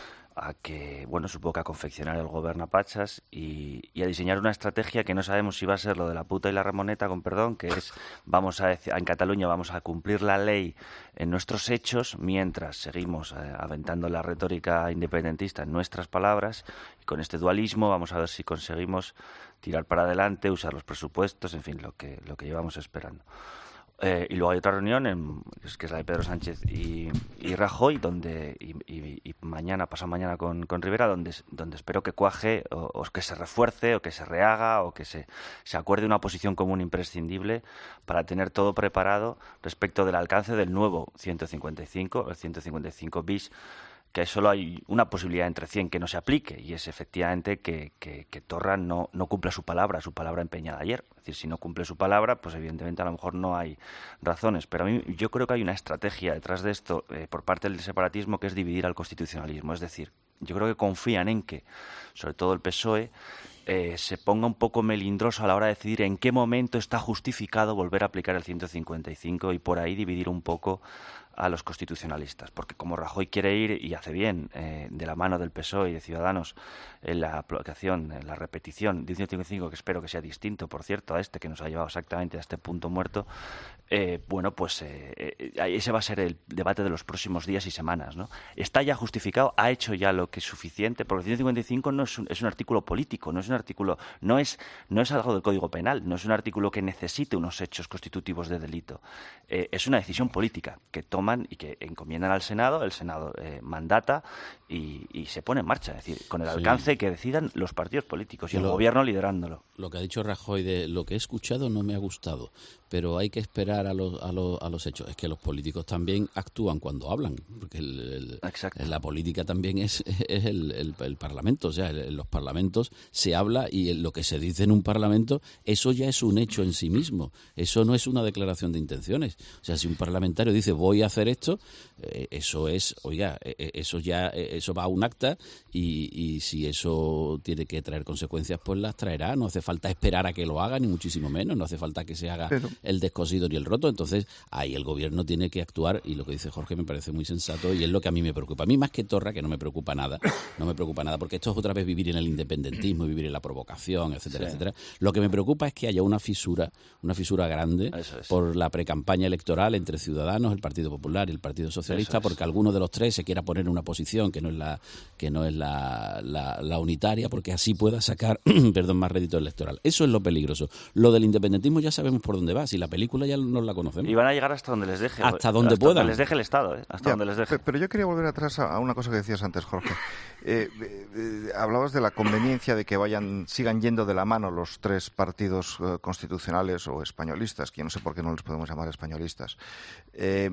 a que, bueno, supongo que a confeccionar el gobernapachas y, y a diseñar una estrategia que no sabemos si va a ser lo de la puta y la Ramoneta, con perdón, que es, vamos a decir, en Cataluña vamos a cumplir la ley en nuestros hechos, mientras seguimos eh, aventando la retórica independentista en nuestras palabras, y con este dualismo vamos a ver si conseguimos tirar para adelante, usar los presupuestos, en fin, lo que, lo que llevamos esperando. Eh, y luego hay otra reunión, en, que es la de Pedro Sánchez y, y Rajoy, donde y, y, y mañana, pasado mañana con, con Rivera, donde, donde espero que cuaje o, o que se refuerce o que se rehaga o que se, se acuerde una posición común imprescindible para tener todo preparado respecto del alcance del nuevo ciento cincuenta y cinco, el ciento cincuenta y cinco bis, que solo hay una posibilidad entre cien que no se aplique, y es efectivamente que, que, que Torra no, no cumpla su palabra, su palabra empeñada ayer. Es decir, si no cumple su palabra, pues evidentemente a lo mejor no hay razones. Pero a mí yo creo que hay una estrategia detrás de esto eh, por parte del separatismo, que es dividir al constitucionalismo. Es decir, yo creo que confían en que, sobre todo el P S O E, eh, se ponga un poco melindroso a la hora de decidir en qué momento está justificado volver a aplicar el ciento cincuenta y cinco y por ahí dividir un poco a los constitucionalistas, porque como Rajoy quiere ir, y hace bien, eh, de la mano del P S O E y de Ciudadanos, en la aplicación, en la repetición de un ciento cincuenta y cinco, que espero que sea distinto, por cierto, a este que nos ha llevado exactamente a este punto muerto, eh, bueno, pues eh, eh, ese va a ser el debate de los próximos días y semanas, ¿no? Está ya justificado, ha hecho ya lo que es suficiente, porque el ciento cincuenta y cinco no es un, es un artículo político, no es un un artículo, no es, no es algo del Código Penal, no es un artículo que necesite unos hechos constitutivos de delito. Eh, es una decisión política que toman y que encomiendan al Senado, el Senado eh, mandata y, y se pone en marcha, es decir, con el alcance sí. que decidan los partidos políticos y lo, el gobierno liderándolo. Lo que ha dicho Rajoy de lo que he escuchado no me ha gustado, pero hay que esperar a los, a los, a los hechos. Es que los políticos también actúan cuando hablan, porque el, el, la política también es, es el, el, el Parlamento, o sea, en los parlamentos se habla y lo que se dice en un Parlamento, eso ya es un hecho en sí mismo, eso no es una declaración de intenciones. O sea, si un parlamentario dice voy a hacer esto, eh, eso es, oiga, eh, eso ya eh, eso va a un acta y, y si eso tiene que traer consecuencias, pues las traerá. No hace falta esperar a que lo haga, ni muchísimo menos, no hace falta que se haga Pero... el descosido ni el roto. Entonces, ahí el gobierno tiene que actuar y lo que dice Jorge me parece muy sensato y es lo que a mí me preocupa. A mí más que Torra, que no me preocupa nada, no me preocupa nada, porque esto es otra vez vivir en el independentismo, vivir en la provocación, etcétera, sí. etcétera. Lo que me preocupa es que haya una fisura, una fisura grande es. por la precampaña electoral entre Ciudadanos, el Partido Popular y el Partido Socialista, porque alguno de los tres se quiera poner en una posición que no es la que no es la, la, la unitaria, porque así pueda sacar perdón, más rédito electoral. Eso es lo peligroso. Lo del independentismo ya sabemos por dónde va, si la película ya nos la conocemos. Y van a llegar hasta donde les deje. Hasta donde hasta puedan. Donde les deje el Estado, ¿eh? Hasta ya, donde les deje. Pero yo quería volver atrás a una cosa que decías antes, Jorge. Eh, eh, hablabas de la conveniencia de que vayan sigan yendo de la mano los tres partidos eh, constitucionales o españolistas, que yo no sé por qué no les podemos llamar españolistas. Eh,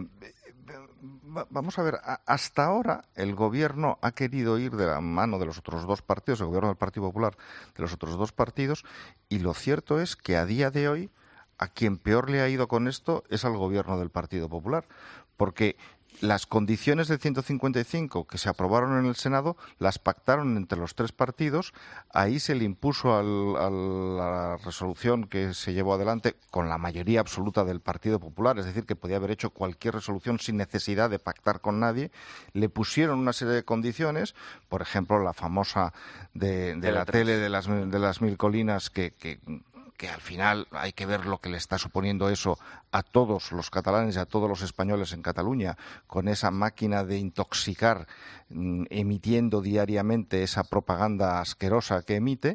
Vamos a ver, hasta ahora el gobierno ha querido ir de la mano de los otros dos partidos, el gobierno del Partido Popular, de los otros dos partidos, y lo cierto es que a día de hoy a quien peor le ha ido con esto es al gobierno del Partido Popular, porque las condiciones del ciento cincuenta y cinco que se aprobaron en el Senado las pactaron entre los tres partidos. Ahí se le impuso al, a la resolución que se llevó adelante con la mayoría absoluta del Partido Popular, es decir, que podía haber hecho cualquier resolución sin necesidad de pactar con nadie. Le pusieron una serie de condiciones, por ejemplo, la famosa de, de, de la, la tele de las, de las mil colinas que... que que al final hay que ver lo que le está suponiendo eso a todos los catalanes y a todos los españoles en Cataluña, con esa máquina de intoxicar, mm, emitiendo diariamente esa propaganda asquerosa que emite.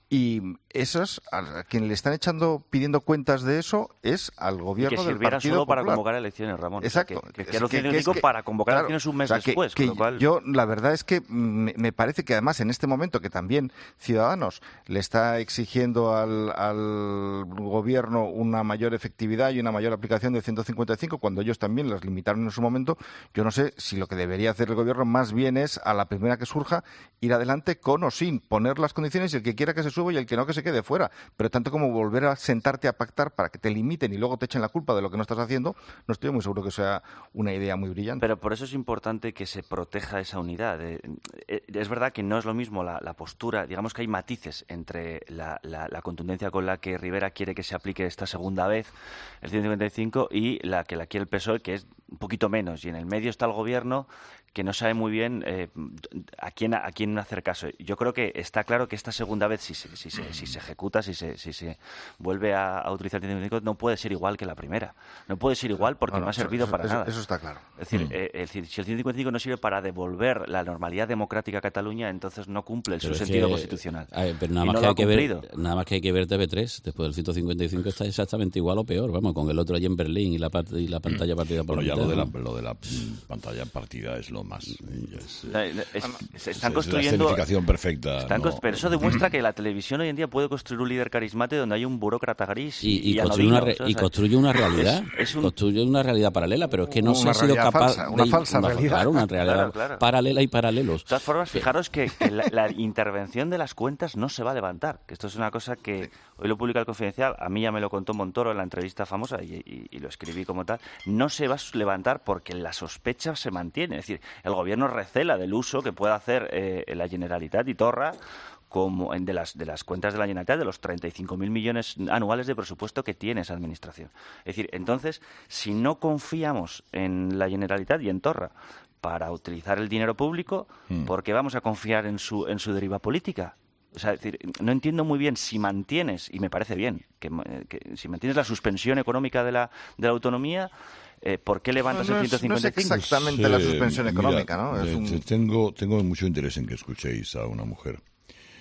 Y esas, a quien le están echando, pidiendo cuentas de eso, es al gobierno del Partido Popular. Que sirviera solo para convocar elecciones, Ramón. Exacto. O sea, que, que, que, que, que, que es que, para convocar claro, elecciones un mes o sea, que, después. Que con lo cual... Yo, la verdad es que me, me parece que además en este momento que también Ciudadanos le está exigiendo al, al gobierno una mayor efectividad y una mayor aplicación del ciento cincuenta y cinco, cuando ellos también las limitaron en su momento, yo no sé si lo que debería hacer el gobierno más bien es, a la primera que surja, ir adelante con o sin poner las condiciones y el que quiera que se suba y el que no que se quede fuera, pero tanto como volver a sentarte a pactar para que te limiten y luego te echen la culpa de lo que no estás haciendo, no estoy muy seguro que sea una idea muy brillante. Pero por eso es importante que se proteja esa unidad. Es verdad que no es lo mismo la, la postura, digamos que hay matices entre la, la, la contundencia con la que Rivera quiere que se aplique esta segunda vez el ciento cincuenta y cinco y la que la quiere el P S O E, que es un poquito menos, y en el medio está el gobierno que no sabe muy bien eh, a quién a quién hacer caso. Yo creo que está claro que esta segunda vez, si se, si se, si se ejecuta, si se, si se vuelve a, a utilizar el ciento cincuenta y cinco, no puede ser igual que la primera. No puede ser igual porque no, no, no ha servido eso, para eso, nada. Eso está claro. Es decir, mm. eh, es decir, si el ciento cincuenta y cinco no sirve para devolver la normalidad democrática a Cataluña, entonces no cumple el, su sentido que, constitucional. Ver, pero nada más, no que hay que ver, nada más que hay que ver T V tres, después del ciento cincuenta y cinco está exactamente igual o peor, vamos, con el otro allí en Berlín y la, y la pantalla partida por bueno, la ya mitad, lo de, ¿no? la, lo de la pantalla partida es lo más... Es, es, se están es construyendo... la escenificación perfecta. Están no. Pero eso demuestra que la televisión hoy en día puede construir un líder carismático donde hay un burócrata gris y, y, y, y construye, anodino, una re, o sea, y construye una realidad. Es, es un... Construye una realidad paralela, pero es que no se ha sido capaz... Falsa, una de, falsa una, realidad. Claro, una realidad claro, claro. paralela y paralelos. De todas formas, fijaros que, que la, la intervención de las cuentas no se va a levantar. Que esto es una cosa que hoy lo publica el Confidencial, a mí ya me lo contó Montoro en la entrevista famosa y, y, y lo escribí como tal. No se va a levantar porque la sospecha se mantiene. Es decir, el gobierno recela del uso que pueda hacer eh, la Generalitat y Torra como de las de las cuentas de la Generalitat, de los treinta y cinco mil millones anuales de presupuesto que tiene esa administración. Es decir, entonces, si no confiamos en la Generalitat y en Torra para utilizar el dinero público, mm. ¿por qué vamos a confiar en su en su deriva política? O sea, es decir, no entiendo muy bien si mantienes, y me parece bien, que, que si mantienes la suspensión económica de la de la autonomía, Eh, ¿por qué levantas no, no el ciento cincuenta y cinco? No es exactamente sí, la suspensión económica, mira, ¿no? Es un... tengo, tengo mucho interés en que escuchéis a una mujer.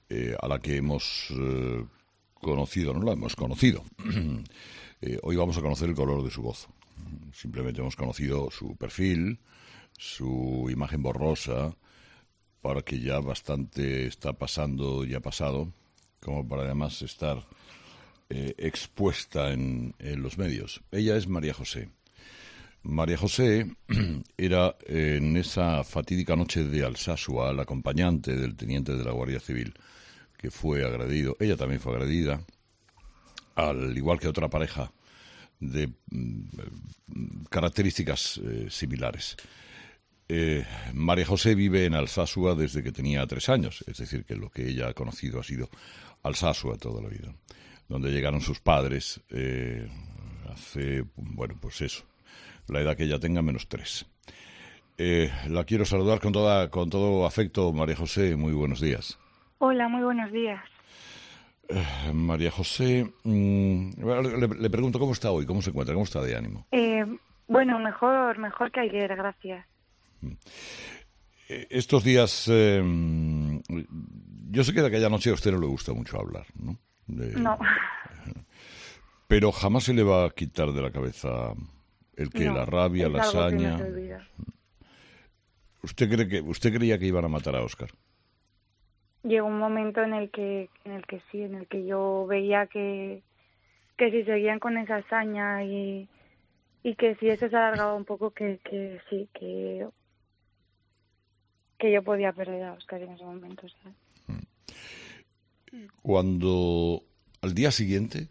eh, a la que hemos eh, conocido, no la hemos conocido. eh, hoy vamos a conocer el color de su voz. Simplemente hemos conocido su perfil, su imagen borrosa, para que ya bastante está pasando y ha pasado, como para además estar eh, expuesta en, en los medios. Ella es María José. María José era eh, en esa fatídica noche de Alsasua la acompañante del teniente de la Guardia Civil que fue agredido. Ella también fue agredida, al igual que otra pareja de mm, características eh, similares. Eh, María José vive en Alsasua desde que tenía tres años, es decir, que lo que ella ha conocido ha sido Alsasua toda la vida, donde llegaron sus padres eh, hace, bueno, pues eso, la edad que ella tenga, menos tres. Eh, la quiero saludar con, toda, con todo afecto, María José, muy buenos días. Hola, muy buenos días. Eh, María José, mmm, le, le pregunto cómo está hoy, cómo se encuentra, cómo está de ánimo. Eh, bueno, mejor, mejor que ayer, gracias. Estos días, eh, yo sé que de aquella noche a usted no le gusta mucho hablar, ¿no? De, no. Pero jamás se le va a quitar de la cabeza el que no, la rabia, la hazaña. No se ¿Usted cree que usted creía que iban a matar a Óscar? Llegó un momento en el que, en el que sí, en el que yo veía que, que si seguían con esa hazaña y, y que si eso se alargaba un poco, que, que sí, que que yo podía perder a Óscar en ese momento, ¿sabes? Cuando, al día siguiente,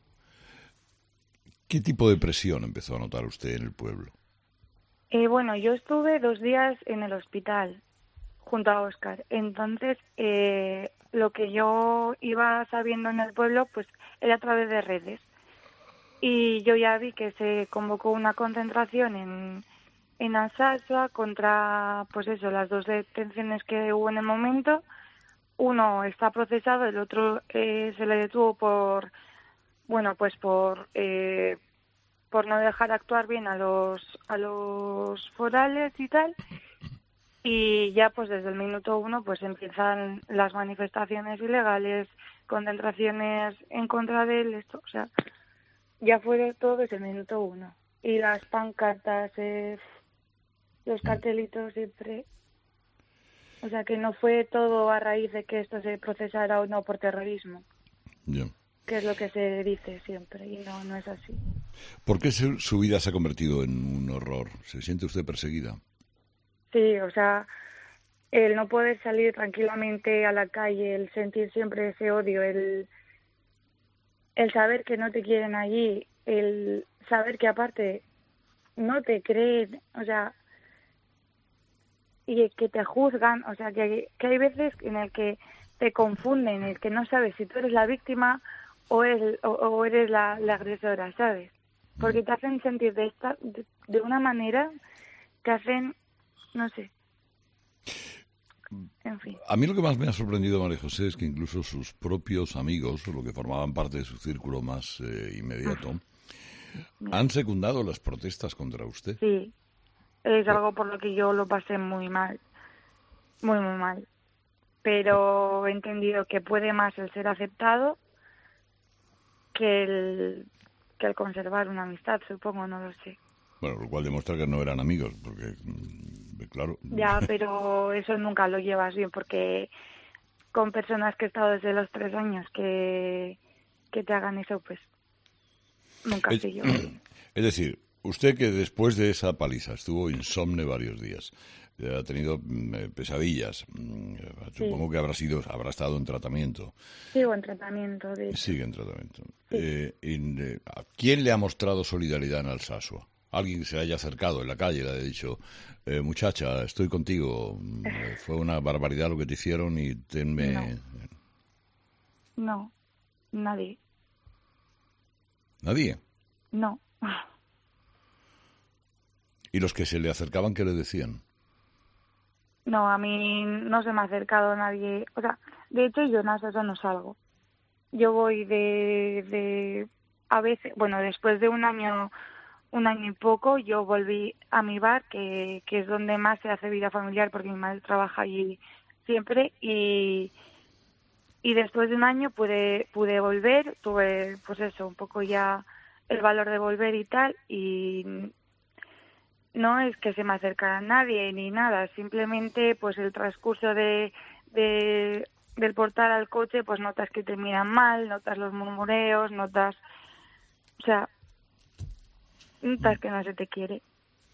¿qué tipo de presión empezó a notar usted en el pueblo? Eh, bueno, yo estuve dos días en el hospital junto a Óscar. Entonces, eh, lo que yo iba sabiendo en el pueblo, pues, era a través de redes. Y yo ya vi que se convocó una concentración en... en Alsasua contra, pues eso, las dos detenciones que hubo en el momento. Uno está procesado, el otro eh, se le detuvo por, bueno, pues por eh, por no dejar actuar bien a los a los forales y tal. Y ya pues desde el minuto uno pues empiezan las manifestaciones ilegales, concentraciones en contra de él, esto, o sea, ya fue todo desde el minuto uno. Y las pancartas, eh, los cartelitos siempre, o sea que no fue todo a raíz de que esto se procesara o no por terrorismo, yeah. que es lo que se dice siempre y no, no es así. ¿Por qué se, su vida se ha convertido en un horror? ¿Se siente usted perseguida? Sí, o sea, el no poder salir tranquilamente a la calle, el sentir siempre ese odio, el, el saber que no te quieren allí, el saber que aparte no te creen, o sea, y que te juzgan, o sea, que, que hay veces en el que te confunden, en el que no sabes si tú eres la víctima o, el, o, o eres la, la agresora, ¿sabes? Porque te hacen sentir de, esta, de, de una manera que hacen, no sé, en fin. A mí lo que más me ha sorprendido, María José, es que incluso sus propios amigos, o lo que formaban parte de su círculo más eh, inmediato, ah, han secundado las protestas contra usted. Sí. Es algo por lo que yo lo pasé muy mal, muy, muy mal. Pero he entendido que puede más el ser aceptado que el, que el conservar una amistad, supongo, no lo sé. Bueno, lo cual demuestra que no eran amigos, porque, claro... Ya, pero eso nunca lo llevas bien, porque con personas que he estado desde los tres años que, que te hagan eso, pues nunca es, sé yo. Es decir... Usted que después de esa paliza estuvo insomne varios días, ha tenido eh, pesadillas, supongo sí. que habrá sido, habrá estado en tratamiento. Sigo en tratamiento. De Sigue en tratamiento. Sí. Eh, en, eh, ¿a quién le ha mostrado solidaridad en Alsasua? Alguien que se haya acercado en la calle, le ha dicho, eh, muchacha, estoy contigo, eh, fue una barbaridad lo que te hicieron y tenme... No, no. Nadie. ¿Nadie? No. ¿Y los que se le acercaban, qué le decían? No, a mí no se me ha acercado nadie. O sea, de hecho yo en Alsasua no salgo. Yo voy de, de... A veces, bueno, después de un año, un año y poco, yo volví a mi bar, que, que es donde más se hace vida familiar, porque mi madre trabaja allí siempre, y, y después de un año pude pude volver, tuve pues eso, un poco ya el valor de volver y tal, y no es que se me acercara nadie ni nada, simplemente pues el transcurso de, de del portal al coche, pues notas que te miran mal, notas los murmureos, notas, o sea, notas que no se te quiere.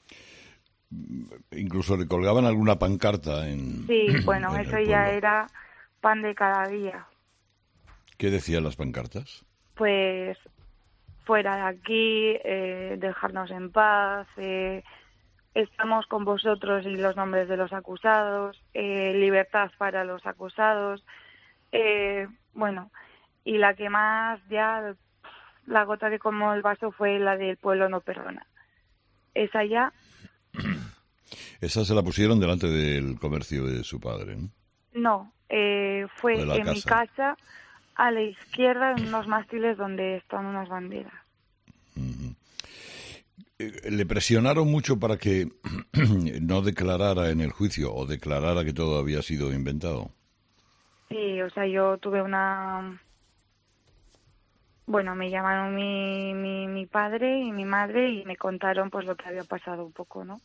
Incluso le colgaban alguna pancarta en... Sí, bueno, en eso el ya pueblo. era pan de cada día. ¿Qué decían las pancartas? Pues fuera de aquí, eh, dejarnos en paz, eh, estamos con vosotros y los nombres de los acusados, eh, libertad para los acusados, eh, bueno, y la que más ya, la gota que colmó el vaso fue la del pueblo no perdona. Esa ya... Esa se la pusieron delante del comercio de su padre, ¿no? No, eh, fue ¿O de la en casa? mi casa, a la izquierda, en unos mástiles donde están unas banderas. Eh, ¿Le presionaron mucho para que no declarara en el juicio o declarara que todo había sido inventado? Sí, o sea, yo tuve una... Bueno, me llamaron mi, mi, mi padre y mi madre y me contaron pues lo que había pasado un poco, ¿no?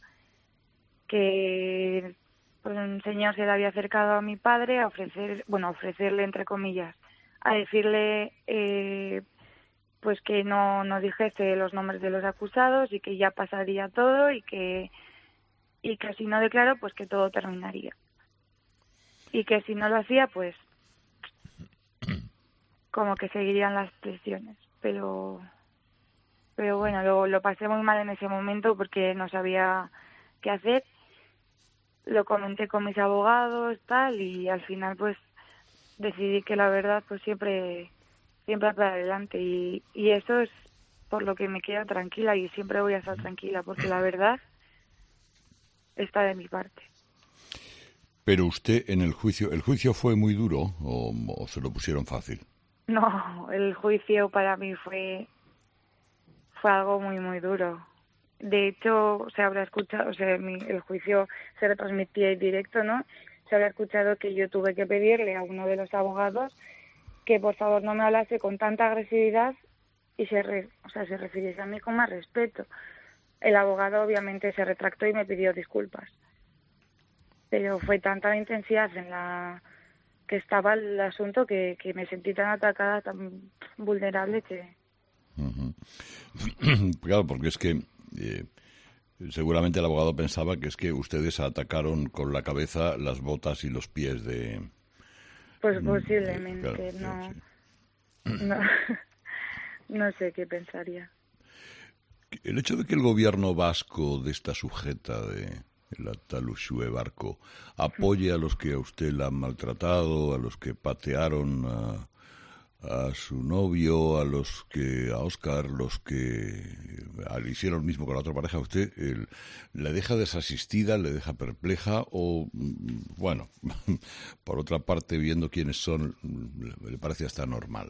Que pues, un señor se le había acercado a mi padre a ofrecer, bueno, a ofrecerle entre comillas, a decirle eh, pues que no, no dijese los nombres de los acusados y que ya pasaría todo y que y que si no declaró pues que todo terminaría. Y que si no lo hacía pues como que seguirían las presiones, pero pero bueno, lo, lo pasé muy mal en ese momento porque no sabía qué hacer. Lo comenté con mis abogados, tal, y al final pues decidí que la verdad pues siempre siempre para adelante y, y eso es por lo que me quedo tranquila y siempre voy a estar tranquila porque la verdad está de mi parte. Pero usted en el juicio, ¿el juicio fue muy duro o, o se lo pusieron fácil? No, el juicio para mí fue fue algo muy muy duro. De hecho, se habrá escuchado, o sea, mi, el juicio se retransmitía en directo, ¿no? Se habrá escuchado que yo tuve que pedirle a uno de los abogados que por favor no me hablase con tanta agresividad y se, re, o sea, se refiriese a mí con más respeto. El abogado obviamente se retractó y me pidió disculpas. Pero fue tanta la intensidad en la que estaba el asunto que, que me sentí tan atacada, tan vulnerable que... Uh-huh. Claro, porque es que eh, seguramente el abogado pensaba que es que ustedes atacaron con la cabeza las botas y los pies de... Pues posiblemente, de, claro, no, sí, sí. no, no sé qué pensaría. El hecho de que el gobierno vasco de esta sujeta de la tal Uxue Barco apoye a los que a usted la han maltratado, a los que patearon a, a su novio, a los que a Óscar, los que le hicieron lo mismo con la otra pareja, ¿usted el, le deja desasistida, le deja perpleja o, bueno, por otra parte, viendo quiénes son, le parece hasta normal?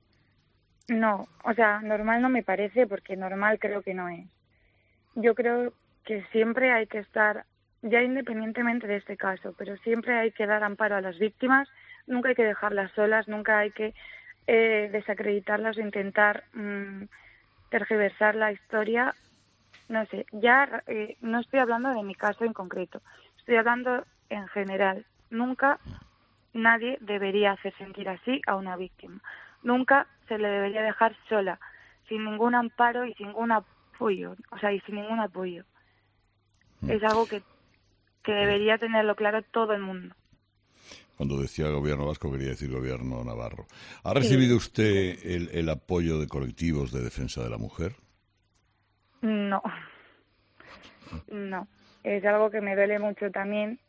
No, o sea, normal no me parece porque normal creo que no es. Yo creo que siempre hay que estar, ya independientemente de este caso, pero siempre hay que dar amparo a las víctimas, nunca hay que dejarlas solas, nunca hay que eh, desacreditarlas o intentar mmm, tergiversar la historia. No sé, ya eh, no estoy hablando de mi caso en concreto, estoy hablando en general. Nunca nadie debería hacer sentir así a una víctima. Nunca se le debería dejar sola, sin ningún amparo y sin ningún apoyo, o sea, y sin ningún apoyo. Mm. Es algo que, que debería tenerlo claro todo el mundo. Cuando decía gobierno vasco quería decir gobierno navarro. ¿Ha recibido sí. usted el, el apoyo de colectivos de defensa de la mujer? No, no. Es algo que me duele mucho también,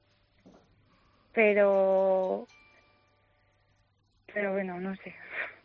pero, pero bueno, no sé.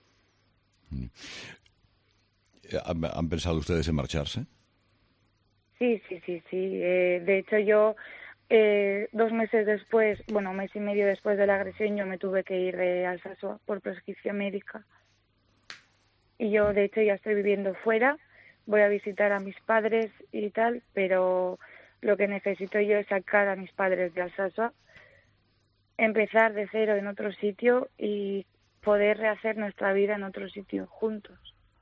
¿Han, ¿Han pensado ustedes en marcharse? Sí, sí, sí, sí. Eh, de hecho, yo eh, dos meses después, bueno, un mes y medio después de la agresión, yo me tuve que ir de Alsasua por prescripción médica. Y yo, de hecho, ya estoy viviendo fuera. Voy a visitar a mis padres y tal, pero lo que necesito yo es sacar a mis padres de Alsasua, empezar de cero en otro sitio y poder rehacer nuestra vida en otro sitio juntos.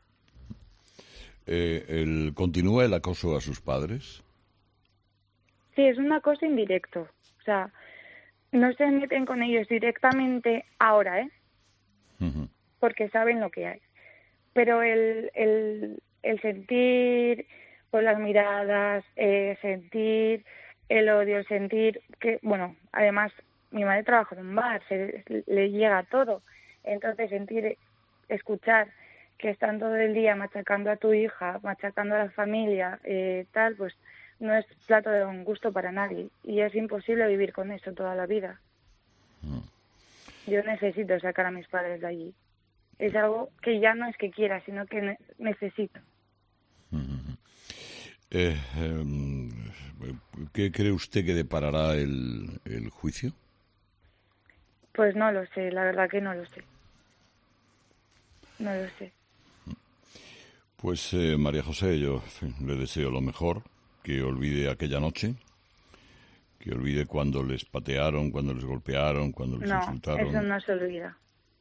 Eh, el, ¿Continúa el acoso a sus padres? Sí, es una cosa indirecto. O sea, no se meten con ellos directamente ahora, ¿eh? Uh-huh. Porque saben lo que hay. Pero el, el, el sentir por las miradas, eh, sentir el odio, el sentir que, bueno, además mi madre trabaja en un bar, se, le llega todo. Entonces sentir, escuchar que están todo el día machacando a tu hija, machacando a la familia, eh, tal, pues no es plato de buen gusto para nadie. Y es imposible vivir con eso toda la vida. Yo necesito sacar a mis padres de allí. Es algo que ya no es que quiera, sino que ne- necesito. Eh, eh, ¿Qué cree usted que deparará el, el juicio? Pues no lo sé, la verdad que no lo sé. No lo sé. Pues eh, María José, yo en fin, le deseo lo mejor, que olvide aquella noche, que olvide cuando les patearon, cuando les golpearon, cuando les No, insultaron. eso no se olvida.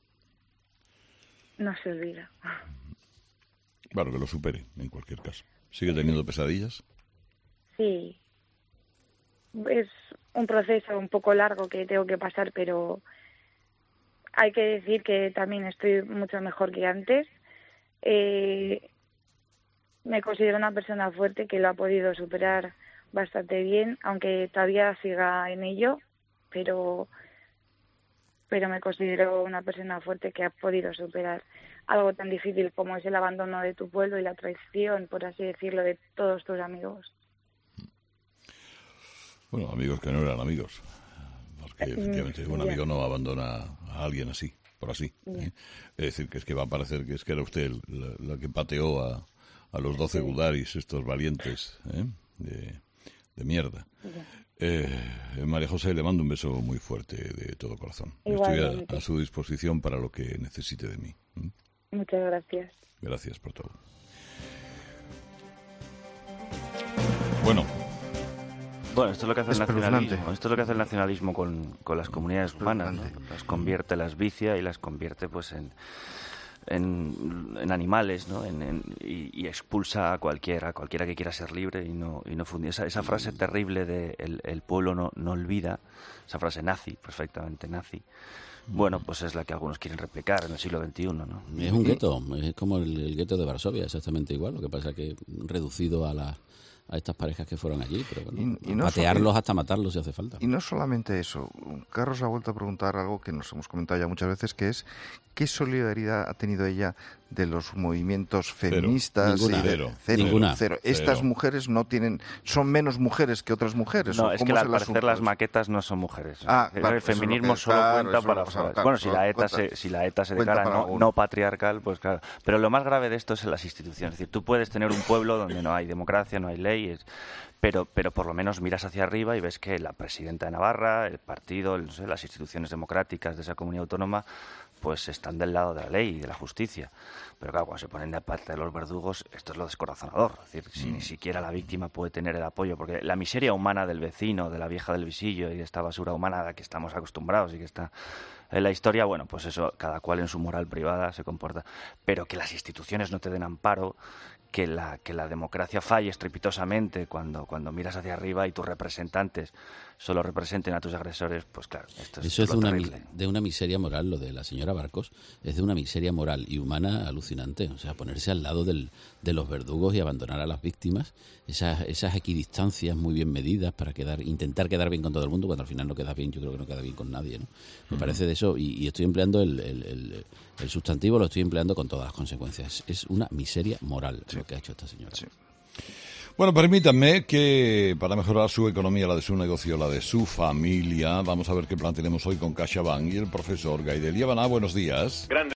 No se olvida. Bueno, que lo supere, en cualquier caso. ¿Sigue teniendo pesadillas? Sí. Es un proceso un poco largo que tengo que pasar, pero hay que decir que también estoy mucho mejor que antes. Eh, me considero una persona fuerte que lo ha podido superar bastante bien, aunque todavía siga en ello, pero pero me considero una persona fuerte que ha podido superar algo tan difícil como es el abandono de tu pueblo y la traición, por así decirlo, de todos tus amigos. Bueno, amigos que no eran amigos, porque efectivamente un amigo no abandona a alguien así, por así. ¿eh? Es decir, que es que va a parecer que es que era usted la, la que pateó a, a los doce sí. gudaris, estos valientes, ¿eh? de, de mierda. Eh, María José, le mando un beso muy fuerte de todo corazón. Igualmente. Estoy a, a su disposición para lo que necesite de mí. ¿eh? Muchas gracias. Gracias por todo. Bueno. Bueno, esto es lo que hace el nacionalismo. Esto es lo que hace el nacionalismo con, con las comunidades humanas, ¿no? Las convierte, las vicia y las convierte pues en en, en animales, ¿no? En, en, y, y expulsa a cualquiera, a cualquiera que quiera ser libre y no y no fundir. Esa, esa frase terrible de el, el pueblo no, no olvida, esa frase nazi, perfectamente nazi. Bueno, pues es la que algunos quieren replicar en el siglo veintiuno, ¿no? Es un gueto, es como el, el gueto de Varsovia, exactamente igual. Lo que pasa es que reducido a la a estas parejas que fueron allí, pero bueno, y, y no patearlos so, hasta matarlos si hace falta. Y no solamente eso, Carlos ha vuelto a preguntar algo que nos hemos comentado ya muchas veces, que es ¿qué solidaridad ha tenido ella de los movimientos feministas? Cero. Ninguna. Y de, Cero. Cero. Ninguna. Cero. Estas Cero. mujeres no tienen, son menos mujeres que otras mujeres. No, es que al es parecer las maquetas no son mujeres. Ah, el claro, feminismo que, solo claro, cuenta para claro, claro, bueno, si la ETA cuenta, se, si la ETA se declara no, no patriarcal, pues claro. Pero lo más grave de esto es en las instituciones. Es decir, tú puedes tener un pueblo donde no hay democracia, no hay leyes, pero pero por lo menos miras hacia arriba y ves que la presidenta de Navarra, el partido, el, no sé, las instituciones democráticas de esa comunidad autónoma, pues están del lado de la ley y de la justicia. Pero claro, cuando se ponen de parte de los verdugos, esto es lo descorazonador. Es decir, si mm. ni siquiera la víctima puede tener el apoyo, porque la miseria humana del vecino, de la vieja del visillo y de esta basura humana a la que estamos acostumbrados y que está en la historia, bueno, pues eso, cada cual en su moral privada se comporta. Pero que las instituciones no te den amparo, que la que la democracia falle estrepitosamente cuando cuando miras hacia arriba y tus representantes solo representen a tus agresores, pues claro, esto es, Eso es lo de una, terrible. de una miseria moral, lo de la señora Barcos, es de una miseria moral y humana alucinante. O sea, ponerse al lado del, de los verdugos y abandonar a las víctimas, esas, esas equidistancias muy bien medidas para quedar intentar quedar bien con todo el mundo, cuando al final no quedas bien, yo creo que no queda bien con nadie, ¿no? Me uh-huh. parece de eso, y, y estoy empleando el, el, el, el sustantivo, lo estoy empleando con todas las consecuencias. Es una miseria moral sí. lo que ha hecho esta señora. Sí. Bueno, permítanme que para mejorar su economía, la de su negocio, la de su familia, vamos a ver qué plan tenemos hoy con CaixaBank y el profesor Gaidel Yabaná. Buenos días. Grande.